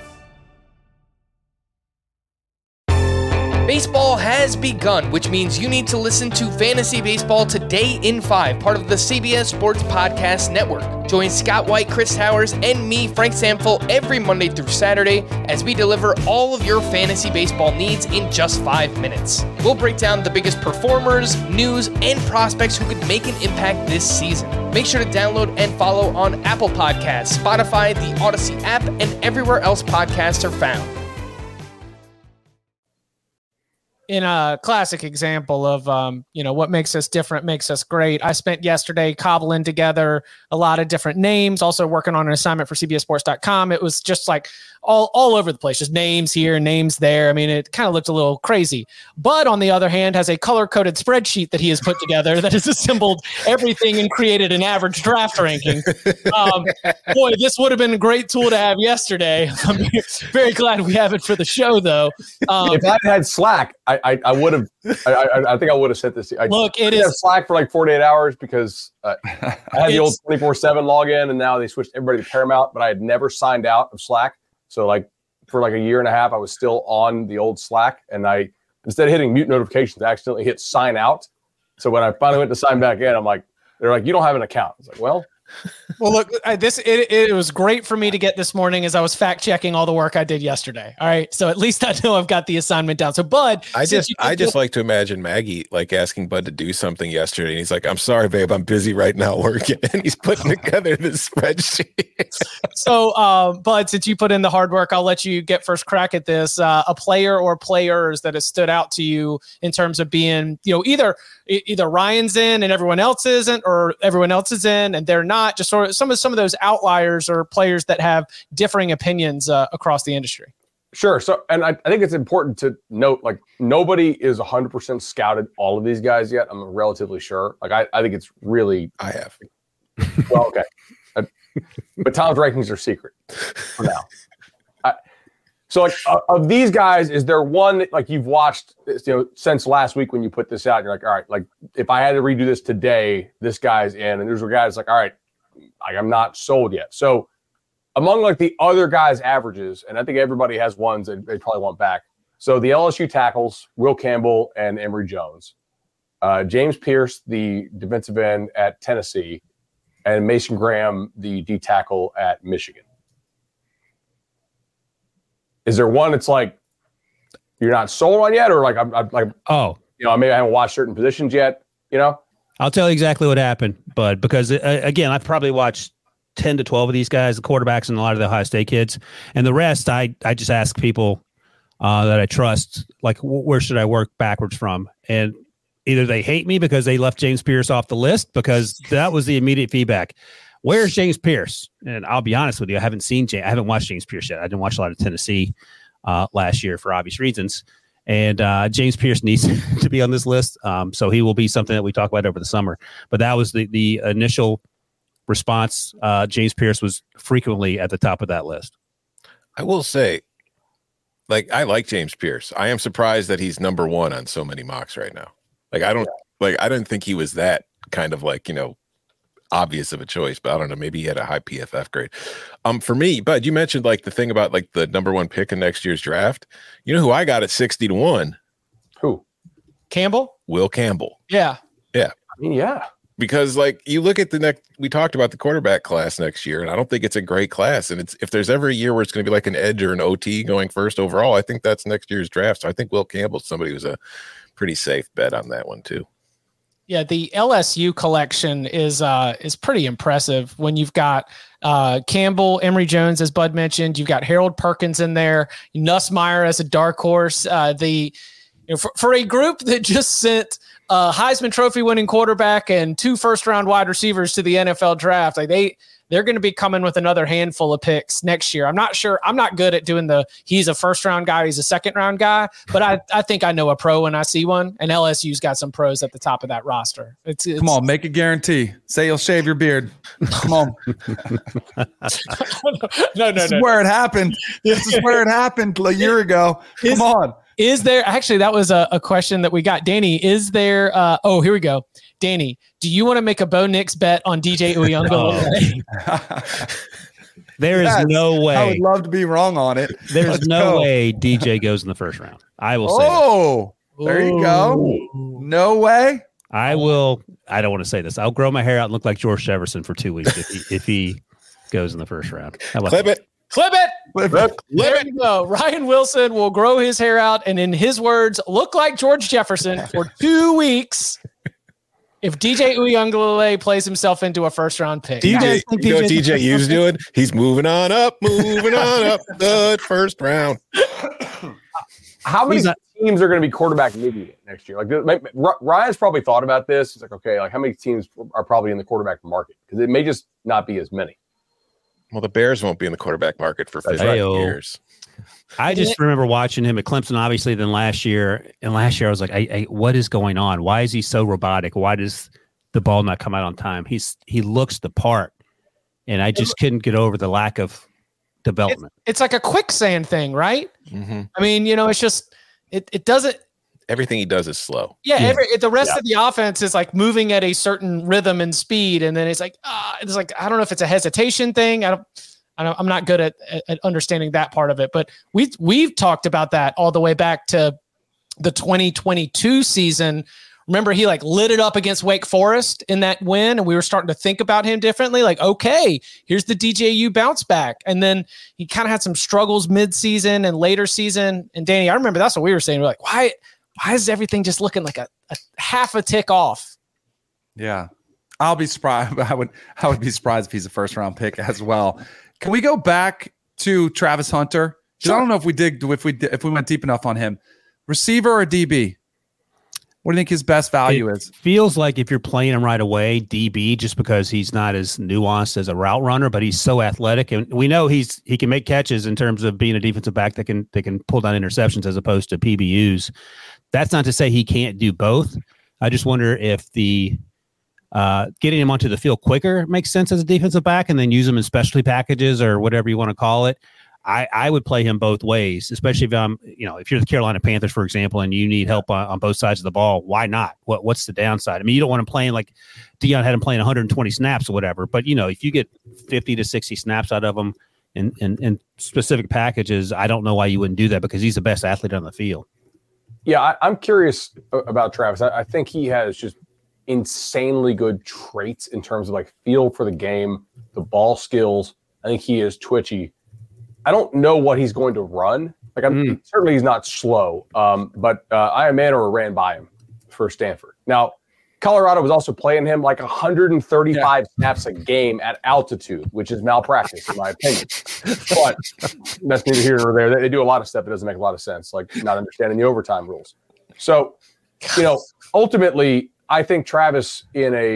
Baseball has begun, which means you need to listen to Fantasy Baseball Today in 5, part of the CBS Sports Podcast Network. Join Scott White, Chris Towers, and me, Frank Samfel, every Monday through Saturday as we deliver all of your fantasy baseball needs in just 5 minutes. We'll break down the biggest performers, news, and prospects who could make an impact this season. Make sure to download and follow on Apple Podcasts, Spotify, the Odyssey app, and everywhere else podcasts are found. In a classic example of, what makes us different, makes us great. I spent yesterday cobbling together a lot of different names, also working on an assignment for CBSSports.com. It was just like all over the place, just names here, names there. I mean, it kind of looked a little crazy. Bud, on the other hand, has a color-coded spreadsheet that he has put together that has assembled everything and created an average draft ranking. Boy, this would have been a great tool to have yesterday. I'm very glad we have it for the show, though. If I had Slack, I would have. I think I would have sent this. Look, it is Slack for like 48 hours because I had the old 24/7 login, and now they switched everybody to Paramount. But I had never signed out of Slack, so like for like a year and a half, I was still on the old Slack, and I instead of hitting mute notifications, I accidentally hit sign out. So when I finally went to sign back in, they're like, you don't have an account. I was like, well. Well, look, it was great for me to get this morning as I was fact checking all the work I did yesterday. All right, so at least I know I've got the assignment down. So, Bud, I just like to imagine Maggie like asking Bud to do something yesterday, and he's like, "I'm sorry, babe, I'm busy right now working," and he's putting together this spreadsheet. So, Bud, since you put in the hard work, I'll let you get first crack at this. A player or players that has stood out to you in terms of being, either Ryan's in and everyone else isn't, or everyone else is in and they're not. Just sort of some of those outliers or players that have differing opinions across the industry. Sure. So, and I think it's important to note, like, nobody is 100% scouted all of these guys yet. I'm relatively sure. Like, I think it's really. I have. Well, okay. But Tom's rankings are secret for now. So, like, of these guys, is there one that, like, you've watched, since last week when you put this out, and you're like, all right, like, if I had to redo this today, this guy's in, and there's a guy that's like, all right, I'm not sold yet. So, among like the other guys' averages, and I think everybody has ones that they probably want back. So the LSU tackles, Will Campbell and Emory Jones, James Pierce, the defensive end at Tennessee, and Mason Graham, the D tackle at Michigan. Is there one that's like you're not sold on yet, or like I'm like, maybe I haven't watched certain positions yet, I'll tell you exactly what happened, Bud, because again, I've probably watched 10 to 12 of these guys, the quarterbacks and a lot of the Ohio State kids, and the rest, I just ask people that I trust, like, where should I work backwards from? And either they hate me because they left James Pierce off the list, because that was the immediate feedback. Where's James Pierce? And I'll be honest with you, I haven't watched James Pierce yet. I didn't watch a lot of Tennessee last year for obvious reasons. And James Pierce needs to be on this list. So he will be something that we talk about over the summer. But that was the initial response. James Pierce was frequently at the top of that list. I will say, I like James Pierce. I am surprised that he's number one on so many mocks right now. I didn't think he was that kind of obvious of a choice, but I don't know. Maybe he had a high PFF grade. For me, Bud, you mentioned the thing about the number one pick in next year's draft. You know who I got at 60-1? Who? Campbell? Will Campbell. Yeah. I mean, yeah. Because you look at we talked about the quarterback class next year, and I don't think it's a great class. And if there's ever a year where it's going to be like an edge or an OT going first overall, I think that's next year's draft. So I think Will Campbell's somebody who's a pretty safe bet on that one too. Yeah, the LSU collection is pretty impressive when you've got Campbell, Emory Jones, as Bud mentioned. You've got Harold Perkins in there, Nussmeier as a dark horse. For a group that just sent Heisman Trophy winning quarterback and 2 first-round wide receivers to the NFL draft, they're going to be coming with another handful of picks next year. I'm not sure. I'm not good at doing he's a first-round guy, he's a second-round guy, but I think I know a pro when I see one, and LSU's got some pros at the top of that roster. It's Come on, make a guarantee. Say you'll shave your beard. Come on. No. This is where it happened. This is where it happened a year ago. Come on. Is there actually, that was a question that we got. Danny, is there, here we go. Danny, do you want to make a Bo Nix bet on DJ Uiagalelei? There is no way. I would love to be wrong on it. There's no way DJ goes in the first round. I will say. Oh, there you go. No way. I will. I don't want to say this. I'll grow my hair out and look like George Jefferson for 2 weeks if he goes in the first round. Clip it. There you go. Ryan Wilson will grow his hair out and, in his words, look like George Jefferson for 2 weeks if DJ Uiagalelei plays himself into a first-round pick. You know what DJU's doing? He's moving on up the first round. How many teams are going to be quarterback needy next year? Ryan's probably thought about this. It's okay, how many teams are probably in the quarterback market? Because it may just not be as many. Well, the Bears won't be in the quarterback market for 15 years. I just remember watching him at Clemson, obviously, then last year. And last year I was like, what is going on? Why is he so robotic? Why does the ball not come out on time? He looks the part. And I just couldn't get over the lack of development. It's like a quicksand thing, right? Mm-hmm. I mean, it's just, it doesn't. Everything he does is slow. Yeah. The rest of the offense is moving at a certain rhythm and speed. And then it's I don't know if it's a hesitation thing. I'm not good at understanding that part of it, but we've talked about that all the way back to the 2022 season. Remember, he lit it up against Wake Forest in that win, and we were starting to think about him differently. Okay, here's the DJU bounce back. And then he kind of had some struggles mid-season and later season. And Danny, I remember that's what we were saying. We're like, why is everything just looking like a half a tick off? Yeah, I'll be surprised. I would be surprised if he's a first-round pick as well. Can we go back to Travis Hunter? Because I don't know if we went deep enough on him. Receiver or DB? What do you think his best value is? Feels like if you're playing him right away, DB, just because he's not as nuanced as a route runner, but he's so athletic, and we know he can make catches in terms of being a defensive back that can pull down interceptions as opposed to PBUs. That's not to say he can't do both. I just wonder if the getting him onto the field quicker makes sense as a defensive back, and then use him in specialty packages or whatever you want to call it. I would play him both ways, especially if you're the Carolina Panthers, for example, and you need help on both sides of the ball. Why not? What's the downside? I mean, you don't want him playing like Deion had him playing 120 snaps or whatever, but if you get 50 to 60 snaps out of him in specific packages, I don't know why you wouldn't do that, because he's the best athlete on the field. Yeah, I'm curious about Travis. I think he has just insanely good traits in terms of feel for the game, the ball skills. I think he is twitchy. I don't know what he's going to run. Certainly he's not slow, but Ian Manor ran by him for Stanford. Now, Colorado was also playing him 135 snaps a game at altitude, which is malpractice in my opinion. But that's neither here nor there. They do a lot of stuff that doesn't make a lot of sense, like not understanding the overtime rules. So, ultimately, I think Travis in a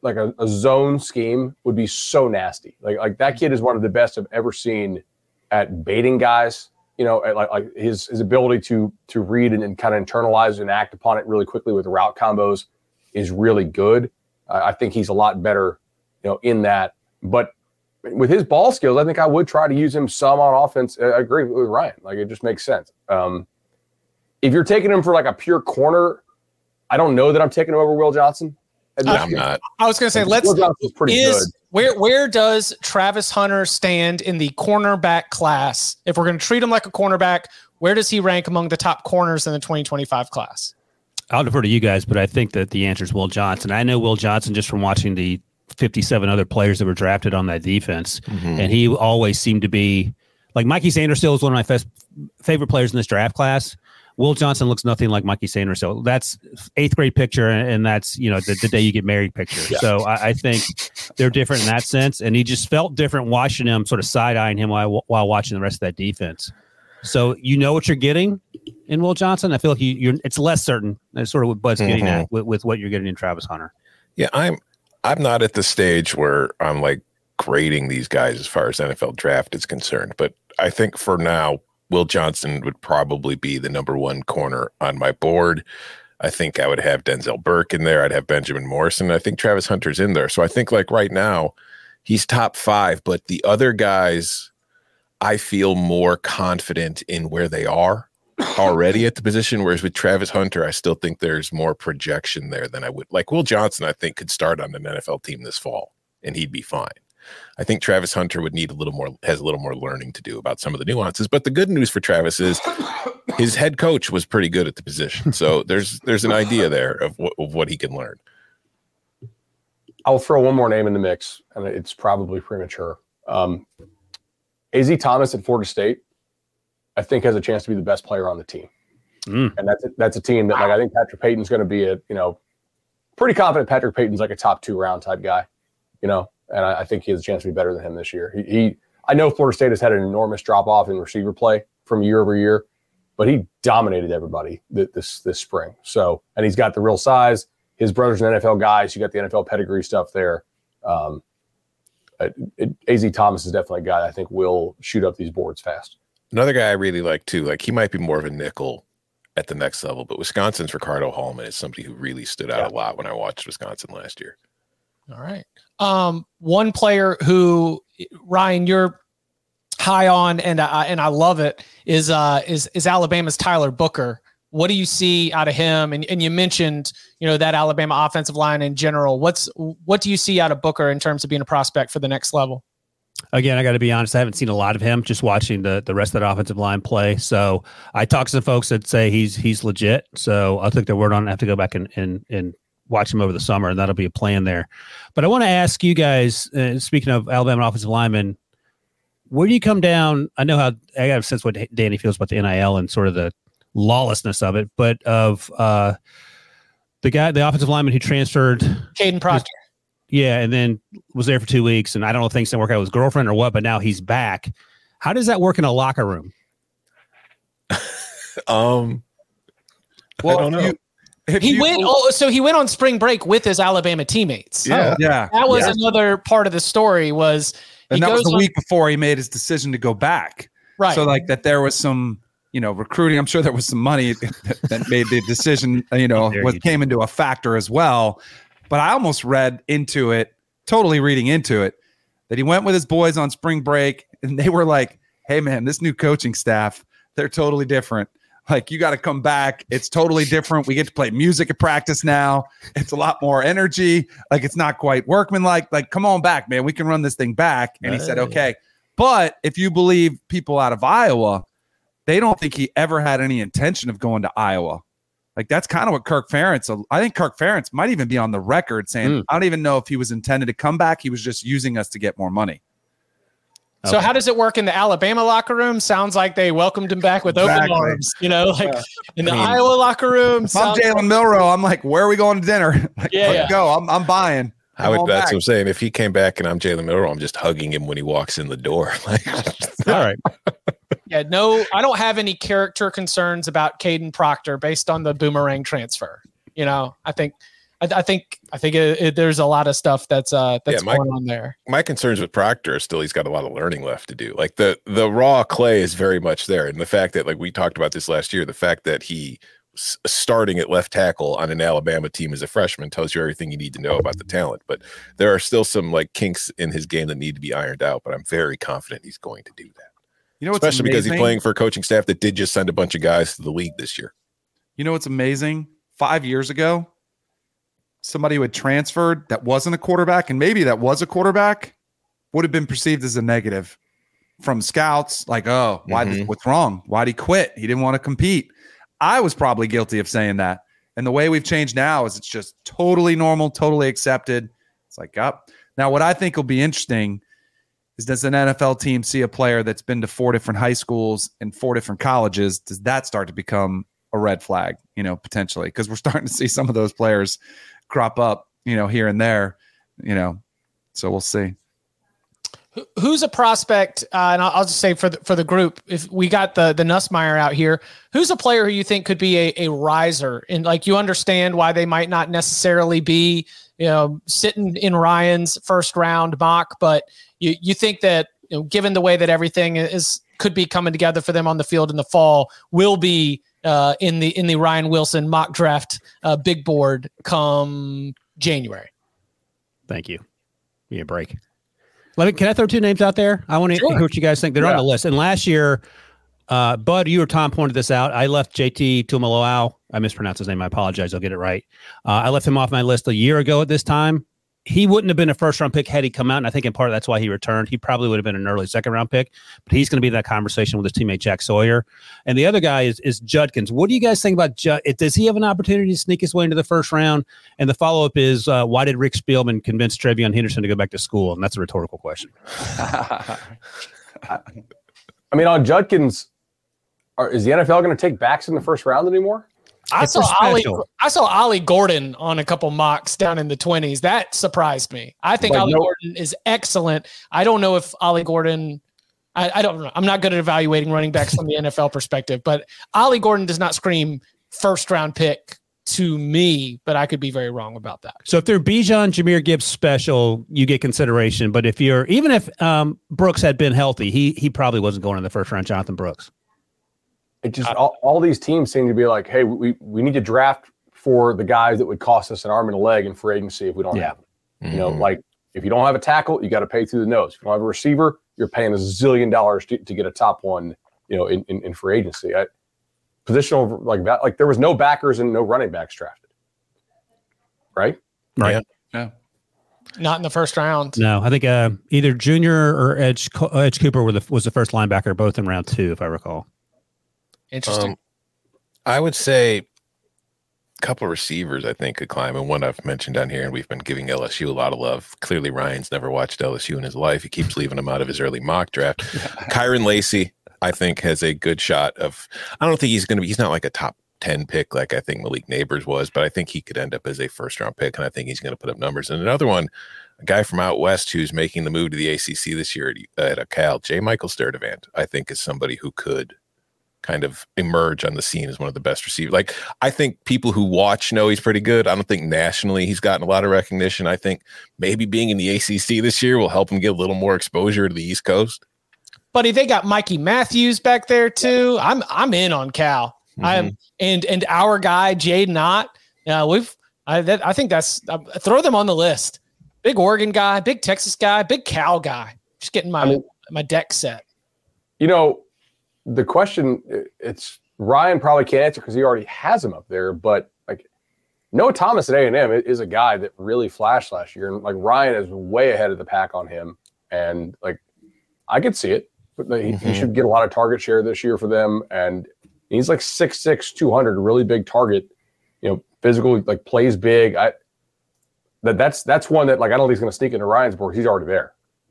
like a zone scheme would be so nasty. Like that kid is one of the best I've ever seen at baiting guys. You know, like his ability to read and kind of internalize and act upon it really quickly with route combos is really good. I think he's a lot better, you know, in that. But with his ball skills, I think I would try to use him some on offense. I agree with Ryan. Like, it just makes sense. If you're taking him for like a pure corner, I don't know that I'm taking him over Will Johnson. I'm not. I was going to say, Will Johnson's pretty good. Where does Travis Hunter stand in the cornerback class? If we're going to treat him like a cornerback, where does he rank among the top corners in the 2025 class? I'll defer to you guys, but I think that the answer is Will Johnson. I know Will Johnson just from watching the 57 other players that were drafted on that defense, and he always seemed to be like Mikey Sandersill is one of my favorite players in this draft class. Will Johnson looks nothing like Mikey Sandersill. That's 8th grade picture, and that's, you know, the day you get married picture. Yeah. So I think they're different in that sense, and he just felt different watching him, sort of side-eyeing him while watching the rest of that defense. So you know what you're getting in Will Johnson. I feel like it's less certain. That's sort of what Bud's getting at with what you're getting in Travis Hunter. Yeah, I'm not at the stage where I'm like grading these guys as far as NFL draft is concerned, but I think for now, Will Johnson would probably be the number one corner on my board. I think I would have Denzel Burke in there. I'd have Benjamin Morrison. I think Travis Hunter's in there. So I think like right now he's top 5, but the other guys, I feel more confident in where they are already at the position. Whereas with Travis Hunter, I still think there's more projection there than I would. Like Will Johnson, I think could start on an NFL team this fall and he'd be fine. I think Travis Hunter would need has a little more learning to do about some of the nuances. But the good news for Travis is his head coach was pretty good at the position. So there's an idea there of what he can learn. I'll throw one more name in the mix, and it's probably premature. A.Z. Thomas at Florida State, I think, has a chance to be the best player on the team. And that's a team that, like, I think Patrick Payton's going to be pretty confident Patrick Payton's like a top 2 round type guy, you know. And I think he has a chance to be better than him this year. I know Florida State has had an enormous drop-off in receiver play from year over year, but he dominated everybody this spring. So, and he's got the real size. His brother's an NFL guy, so you got the NFL pedigree stuff there. A.Z. Thomas is definitely a guy I think will shoot up these boards fast. Another guy I really like, too, like he might be more of a nickel at the next level, but Wisconsin's Ricardo Hallman is somebody who really stood out a lot when I watched Wisconsin last year. All right. One player who, Ryan, you're high on, and I love it, is Alabama's Tyler Booker. What do you see out of him? And you mentioned, that Alabama offensive line in general. What do you see out of Booker in terms of being a prospect for the next level? Again, I got to be honest, I haven't seen a lot of him, just watching the rest of that offensive line play. So I talked to some folks that say he's legit. So I'll take their word on it. I have to go back and watch him over the summer, and that'll be a plan there. But I want to ask you guys, speaking of Alabama offensive linemen, where do you come down? I know how I got a sense what Danny feels about the NIL and sort of the lawlessness of it, but of the offensive lineman who transferred, Caden Proctor. Yeah, and then was there for 2 weeks, and I don't know if things didn't work out with his girlfriend or what, but now he's back. How does that work in a locker room? Well, I don't know. He went on spring break with his Alabama teammates. Yeah. That was another part of the story and that was the week before he made his decision to go back. Right. So like that there was some, recruiting. I'm sure there was some money that made the decision, came into a factor as well. But I almost read into it, totally reading into it, that he went with his boys on spring break and they were like, hey man, this new coaching staff, they're totally different. Like, you got to come back. It's totally different. We get to play music at practice now. It's a lot more energy. Like, it's not quite workmanlike. Like, come on back, man. We can run this thing back. And he said, okay. But if you believe people out of Iowa, they don't think he ever had any intention of going to Iowa. Like, that's kind of what Kirk Ferentz, I think Kirk Ferentz might even be on the record saying, I don't even know if he was intended to come back. He was just using us to get more money. So how does it work in the Alabama locker room? Sounds like they welcomed him back with open arms, in the Iowa locker room. If I'm Jalen Milroe, I'm like, where are we going to dinner? Let's go. I'm buying. That's what I'm saying. If he came back and I'm Jalen Milroe, I'm just hugging him when he walks in the door. All right. Yeah, no, I don't have any character concerns about Caden Proctor based on the Boomerang transfer. I think I think there's a lot of stuff that's going on there. My concerns with Proctor are still he's got a lot of learning left to do. Like the raw clay is very much there, and the fact that, like we talked about this last year, the fact that he starting at left tackle on an Alabama team as a freshman tells you everything you need to know about the talent. But there are still some like kinks in his game that need to be ironed out. But I'm very confident he's going to do that. You know, especially because he's playing for a coaching staff that did just send a bunch of guys to the league this year. You know what's amazing? 5 years ago, somebody who had transferred that wasn't a quarterback, and maybe that was a quarterback, would have been perceived as a negative from scouts. Like, oh, what's wrong? Why'd he quit? He didn't want to compete. I was probably guilty of saying that. And the way we've changed now is it's just totally normal, totally accepted. It's like, up. Now, what I think will be interesting is, does an NFL team see a player that's been to 4 different high schools and 4 different colleges? Does that start to become a red flag, potentially? Because we're starting to see some of those players crop up, here and there, so we'll see. Who's a prospect? And I'll just say for the group, if we got the Nussmeier out here, who's a player who you think could be a riser? And like, you understand why they might not necessarily be, sitting in Ryan's first round mock, but you think that, given the way that everything could be coming together for them on the field in the fall, will be in the Ryan Wilson mock draft big board come January. Thank you. Give me a break. Can I throw 2 names out there? I want to hear what you guys think. They're on the list. And last year, Bud, you or Tom pointed this out. I left JT Tuimoloau. I mispronounced his name. I apologize. I'll get it right. I left him off my list a year ago at this time. He wouldn't have been a first-round pick had he come out, and I think in part that's why he returned. He probably would have been an early second-round pick, but he's going to be in that conversation with his teammate Jack Sawyer. And the other guy is Judkins. What do you guys think about Judkins? Does he have an opportunity to sneak his way into the first round? And the follow-up is, why did Rick Spielman convince Trevion Henderson to go back to school? And that's a rhetorical question. I mean, on Judkins, is the NFL going to take backs in the first round anymore? I saw Ollie Gordon on a couple mocks down in the 20s. That surprised me. I think Ollie Gordon is excellent. I don't know if Ollie Gordon – I don't know. I'm not good at evaluating running backs from the NFL perspective, but Ollie Gordon does not scream first-round pick to me, but I could be very wrong about that. So if they're Bijan, Jahmyr Gibbs special, you get consideration. But if Brooks had been healthy, he probably wasn't going in the first round, Jonathan Brooks. It just all these teams seem to be like, hey, we need to draft for the guys that would cost us an arm and a leg in free agency if we don't have them. Mm-hmm. Like if you don't have a tackle, you got to pay through the nose. If you don't have a receiver, you're paying $1 zillion to get a top one, in free agency. Positional like that, like there was no backers and no running backs drafted, right? Right. Yeah. Not in the first round. No, I think either Junior or Edge Cooper was the first linebacker, both in round 2, if I recall. Interesting. I would say a couple of receivers I think could climb, and one I've mentioned down here, and we've been giving LSU a lot of love. Clearly, Ryan's never watched LSU in his life. He keeps leaving him out of his early mock draft. Kyron Lacy, I think, has a good shot of – I don't think he's not like a top 10 pick like I think Malik Neighbors was, but I think he could end up as a first-round pick, and I think he's going to put up numbers. And another one, a guy from out west who's making the move to the ACC this year at a Cal, J. Michael Sturdivant, I think is somebody who could – kind of emerge on the scene as one of the best receivers. Like, I think people who watch know he's pretty good. I don't think nationally he's gotten a lot of recognition. I think maybe being in the ACC this year will help him get a little more exposure to the East Coast. Buddy, they got Mikey Matthews back there too. I'm in on Cal. Mm-hmm. And our guy Jaden Ott. I think that's throw them on the list. Big Oregon guy, big Texas guy, big Cal guy. Just getting my deck set. The question, it's Ryan probably can't answer because he already has him up there, but like Noah Thomas at A&M is a guy that really flashed last year, and like Ryan is way ahead of the pack on him, and like I could see it, but he should get a lot of target share this year for them, and he's like 6'6", 200, really big target, physical, like plays big. That's one that like I don't think he's going to sneak into Ryan's board. He's already there, but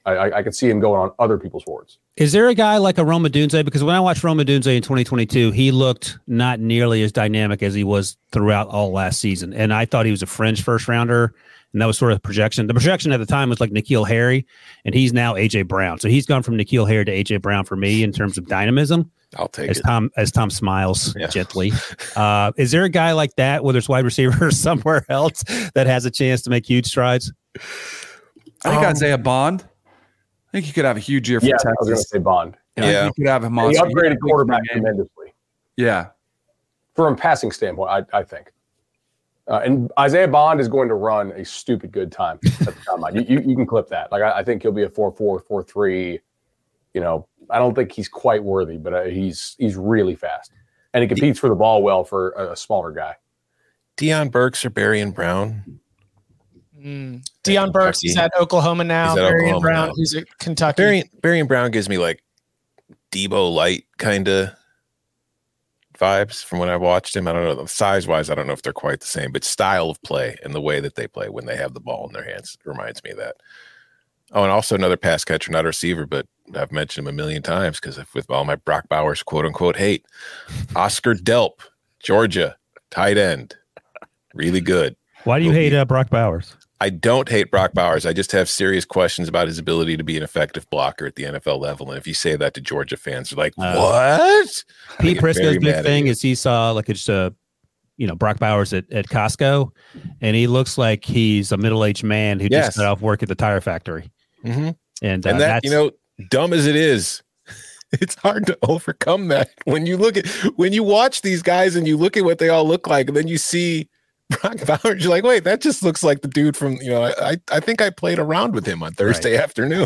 I could see him going on other people's boards. Is there a guy like a Roma Dunze? Because when I watched Roma Dunze in 2022, he looked not nearly as dynamic as he was throughout all last season. And I thought he was a fringe first rounder. And that was sort of projection. The projection at the time was like N'Keal Harry, and he's now A.J. Brown. So he's gone from N'Keal Harry to A.J. Brown for me in terms of dynamism. I'll take it. As Tom smiles gently. Is there a guy like that, whether it's wide receiver or somewhere else, that has a chance to make huge strides? I think Isaiah Bond. I think he could have a huge year for Texas. I was going to say Bond. Yeah, he could have a monster. He upgraded quarterback tremendously. Yeah, from a passing standpoint, I think. And Isaiah Bond is going to run a stupid good time at the combine. You can clip that. Like I think he'll be a 4.4, 4.3. You know, I don't think he's quite worthy, but he's really fast, and he competes for the ball well for a smaller guy. Deion Burks or Barian Brown? Deion Burks is at Oklahoma now. Barian Brown, who's at Kentucky. Barian Brown gives me like Debo Light kind of vibes from when I watched him. I don't know, size wise, I don't know if they're quite the same, but style of play and the way that they play when they have the ball in their hands reminds me of that. Oh, and also another pass catcher, not a receiver, but I've mentioned him a million times because with all my Brock Bowers quote unquote hate, Oscar Delp, Georgia, tight end, really good. Why do you hate Brock Bowers? I don't hate Brock Bowers. I just have serious questions about his ability to be an effective blocker at the NFL level. And if you say that to Georgia fans, they're like, what? Pete Prisco's big thing is he saw like just Brock Bowers at Costco, and he looks like he's a middle-aged man who just got off work at the tire factory. Mm-hmm. And that, dumb as it is, it's hard to overcome that. When you watch these guys and you look at what they all look like, and then you see Brock Bowers, you're like, wait, that just looks like the dude from, I think I played around with him on Thursday afternoon.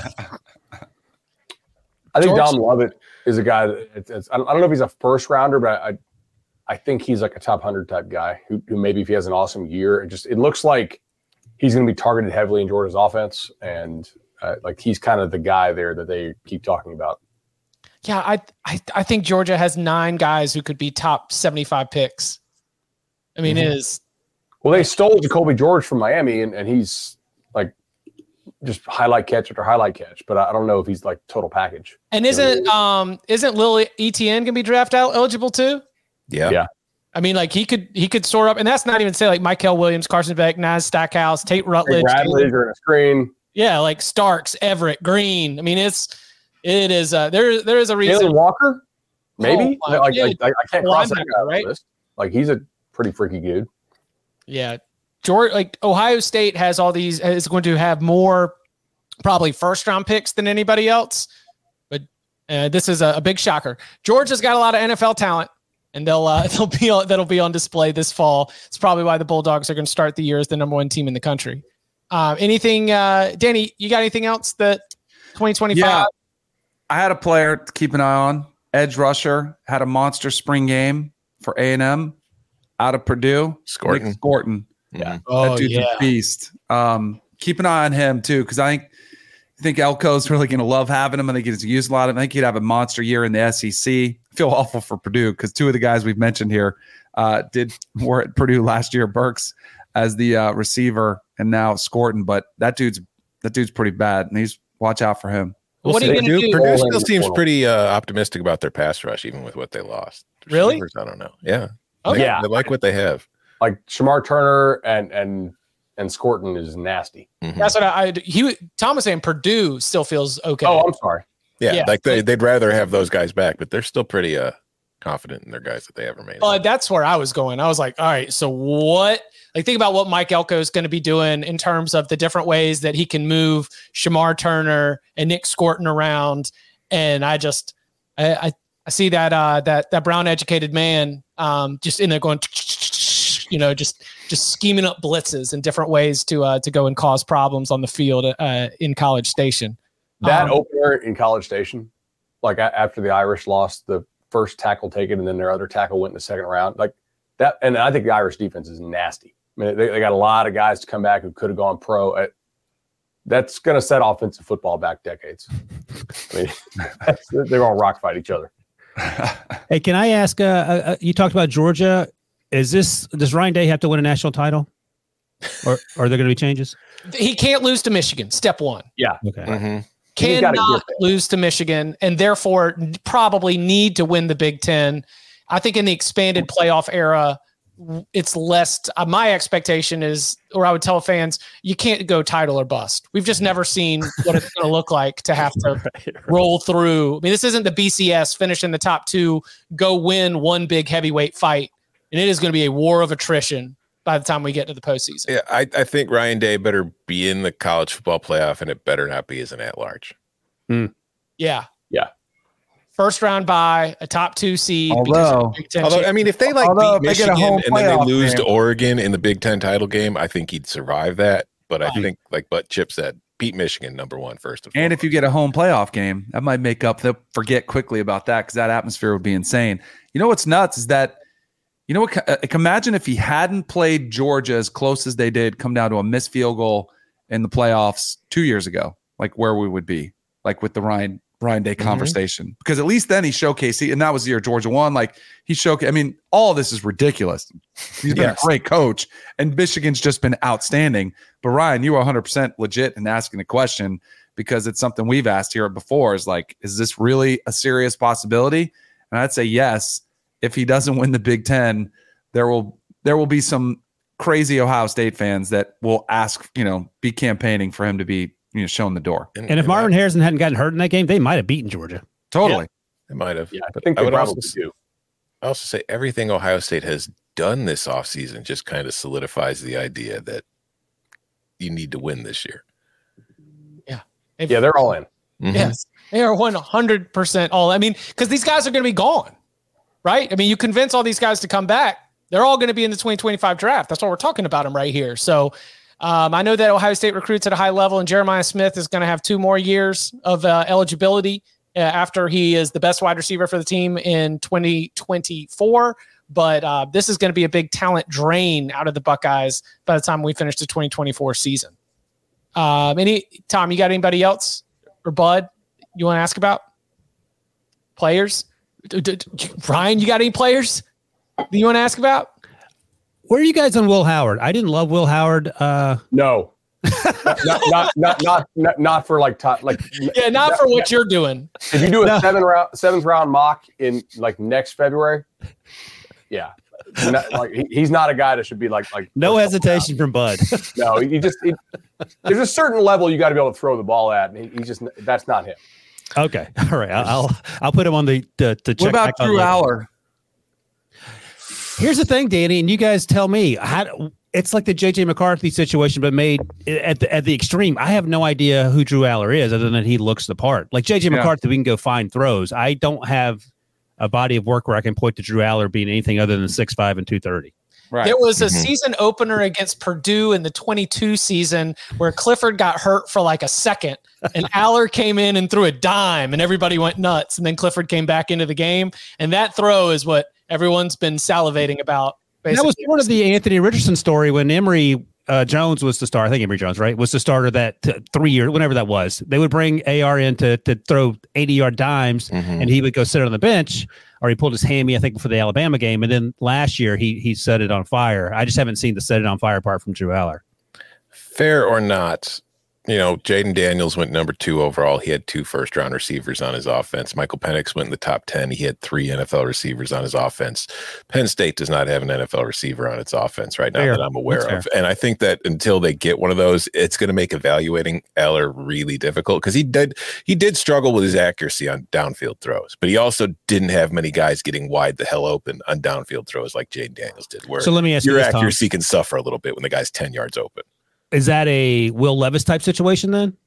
I think Dom Lovett is a guy that I don't know if he's a first rounder, but I think he's like a top 100 type guy who maybe if he has an awesome year, it looks like he's going to be targeted heavily in Georgia's offense. And like he's kind of the guy there that they keep talking about. Yeah. I think Georgia has 9 guys who could be top 75 picks. I mean, it is. Well, they stole Jacoby George from Miami, and he's like just highlight catch after highlight catch. But I don't know if he's like total package. And isn't Lil Etienne gonna be draft eligible too? Yeah. I mean, like he could soar up, and that's not even say like Michael Williams, Carson Beck, Naz Stackhouse, Tate Rutledge, Bradley during a screen. Yeah, like Starks, Everett, Green. I mean, it is. There is a reason. Jalen Walker, maybe. I can't cross that guy right. List. Like he's a pretty freaky dude. Yeah. Ohio State has all these, is going to have more probably first round picks than anybody else. But this is a big shocker. Georgia's got a lot of NFL talent, and that'll be on display this fall. It's probably why the Bulldogs are going to start the year as the number 1 team in the country. Anything, Danny, you got anything else that 2025? Yeah, I had a player to keep an eye on. Edge rusher, had a monster spring game for A&M. Out of Purdue, Scorton. Yeah. That dude's a beast. Keep an eye on him too, because I think Elko's really going to love having him. I think he's used a lot of him. I think he'd have a monster year in the SEC. I feel awful for Purdue because 2 of the guys we've mentioned here were at Purdue last year. Burks as the receiver, and now Scorton. But that dude's pretty bad, and watch out for him. What are you going to do? Purdue still seems pretty optimistic about their pass rush, even with what they lost. Really? I don't know. Yeah. Okay. Yeah, they like what they have. Like Shamar Turner and Scorton is nasty. Mm-hmm. That's what Tom was saying. Purdue still feels okay. Oh, I'm sorry. Yeah. Like they'd rather have those guys back, but they're still pretty confident in their guys that they have remained. That's where I was going. I was like, all right, so what? Like, think about what Mike Elko is going to be doing in terms of the different ways that he can move Shamar Turner and Nick Scorton around. And I see that brown educated man just in there going, just scheming up blitzes in different ways to go and cause problems on the field in College Station. That opener in College Station, like after the Irish lost the first tackle taken and then their other tackle went in the second round, like that. And I think the Irish defense is nasty. I mean, they got a lot of guys to come back who could have gone pro. That's going to set offensive football back decades. I mean, they're going to rock fight each other. Hey, can I ask? You talked about Georgia. Does Ryan Day have to win a national title? Or are there going to be changes? He can't lose to Michigan. Step one. Yeah. Okay. Mm-hmm. Cannot lose to Michigan, and therefore probably need to win the Big Ten. I think in the expanded playoff era, it's less. My expectation is, or I would tell fans, you can't go title or bust. We've just never seen what it's going to look like to have to roll through. I mean, this isn't the BCS, finish in the top 2, go win one big heavyweight fight, and it is going to be a war of attrition by the time we get to the postseason. Yeah, I think Ryan Day better be in the college football playoff, and it better not be as an at-large. Yeah. Yeah. First round bye, a top 2 seed. Although I mean, if they beat Michigan and then they lose to Oregon in the Big Ten title game, I think he'd survive that. But I think, like Chip said, beat Michigan number 1 first. And if you get a home playoff game, that might make up. They'll forget quickly about that because that atmosphere would be insane. You know what's nuts is that, you know what? Imagine if he hadn't played Georgia as close as they did, come down to a missed field goal in the playoffs 2 years ago, like where we would be, like with the Ryan Day conversation. Because at least then he showcased, and that was the year Georgia won. Like he showcased. I mean, all of this is ridiculous. He's been a great coach, and Michigan's just been outstanding. But Ryan, you are 100% legit in asking the question because it's something we've asked here before. Is like, is this really a serious possibility? And I'd say yes. If he doesn't win the Big Ten, there will be some crazy Ohio State fans that will ask, be campaigning for him to be, shown the door. And if Marvin Harrison hadn't gotten hurt in that game, they might have beaten Georgia. Totally. Yeah, they might have. Yeah, I think they probably do. I also say everything Ohio State has done this offseason just kind of solidifies the idea that you need to win this year. Yeah. Yeah, they're all in. Mm-hmm. Yes. They are 100% all. I mean, because these guys are going to be gone. Right? I mean, you convince all these guys to come back. They're all going to be in the 2025 draft. That's why we're talking about them right here. So I know that Ohio State recruits at a high level, and Jeremiah Smith is going to have 2 more years of eligibility after he is the best wide receiver for the team in 2024. But this is going to be a big talent drain out of the Buckeyes by the time we finish the 2024 season. Tom, you got anybody else or Bud you want to ask about? Players? Ryan, you got any players that you want to ask about? Where are you guys on Will Howard? I didn't love Will Howard. No, not for like not for what you're doing. If you do a 7th round mock in like next February, yeah, he's not a guy that should be like no hesitation from Bud. No, there's a certain level you got to be able to throw the ball at, and that's not him. Okay, all right. I'll put him on the check. What about Drew Aller? Here's the thing, Danny, and you guys tell me. It's like the J.J. McCarthy situation, but made at the extreme. I have no idea who Drew Aller is, other than he looks the part. Like J.J. McCarthy, we can go find throws. I don't have a body of work where I can point to Drew Aller being anything other than 6'5" and 230. Right. There was a season opener against Purdue in the 22 season where Clifford got hurt for like a second and Aller came in and threw a dime and everybody went nuts. And then Clifford came back into the game. And that throw is what everyone's been salivating about. That was part of the Anthony Richardson story when Emory Jones was the star. I think Emory Jones, right, was the starter that 3 years, whenever that was. They would bring AR in to throw 80-yard dimes and he would go sit on the bench. Or he pulled his hammy, I think, for the Alabama game. And then last year, he set it on fire. I just haven't seen the set it on fire part from Drew Aller. Fair or not, Jaden Daniels went number 2 overall. He had 2 first-round receivers on his offense. Michael Penix went in the top 10. He had 3 NFL receivers on his offense. Penn State does not have an NFL receiver on its offense right now that I'm aware of. And I think that until they get one of those, it's going to make evaluating Eller really difficult because he did struggle with his accuracy on downfield throws, but he also didn't have many guys getting wide the hell open on downfield throws like Jaden Daniels did, where so let me ask your you this, accuracy can suffer a little bit when the guy's 10 yards open. Is that a Will Levis type situation then?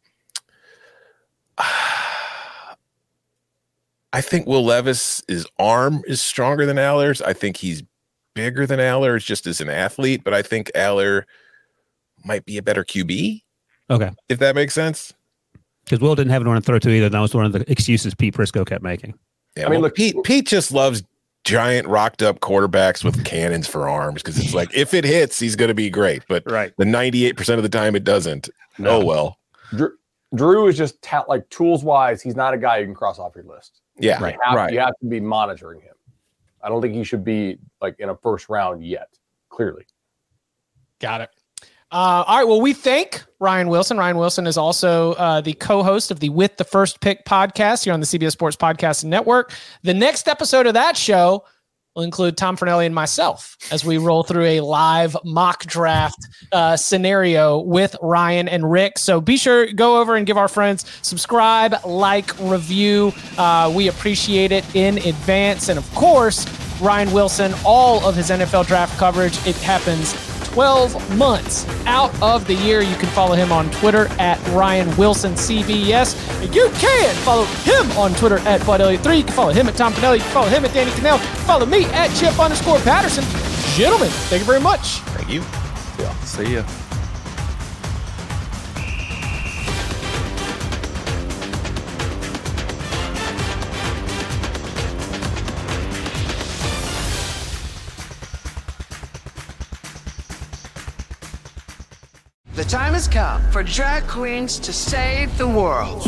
I think Will Levis's arm is stronger than Aller's. I think he's bigger than Aller just as an athlete, but I think Aller might be a better QB. Okay. If that makes sense. Because Will didn't have anyone to throw to either. That was one of the excuses Pete Prisco kept making. Yeah, look, Pete just loves giant rocked up quarterbacks with cannons for arms because it's like if it hits, he's going to be great. But the 98% of the time it doesn't. No. Oh, well. Drew is just tools wise, he's not a guy you can cross off your list. Yeah. You have to be monitoring him. I don't think he should be in a first round yet, clearly. Got it. All right. Well, we thank Ryan Wilson. Ryan Wilson is also the co-host of the With the First Pick podcast here on the CBS Sports Podcast Network. The next episode of that show will include Tom Fornelli and myself as we roll through a live mock draft scenario with Ryan and Rick. So be sure to go over and give our friends subscribe, like, review. We appreciate it in advance. And of course, Ryan Wilson, all of his NFL draft coverage. It happens 12 months out of the year. You can follow him on Twitter at Ryan Wilson CBS. And you can follow him on Twitter at Bud Elliott3. You can follow him at Tom Fornelli. You can follow him at Danny Cannell. You can follow me at Chip_Patterson. Gentlemen, thank you very much. Thank you. Yeah. See ya. The time has come for drag queens to save the world.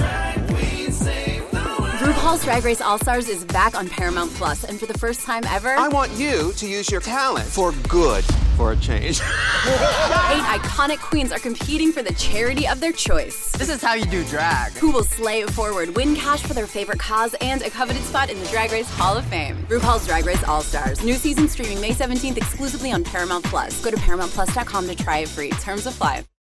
RuPaul's Drag Race All-Stars is back on Paramount Plus, and for the first time ever, I want you to use your talent for good, for a change. 8 iconic queens are competing for the charity of their choice. This is how you do drag. Who will slay it forward, win cash for their favorite cause, and a coveted spot in the Drag Race Hall of Fame. RuPaul's Drag Race All-Stars. New season streaming May 17th exclusively on Paramount Plus. Go to ParamountPlus.com to try it free. Terms apply.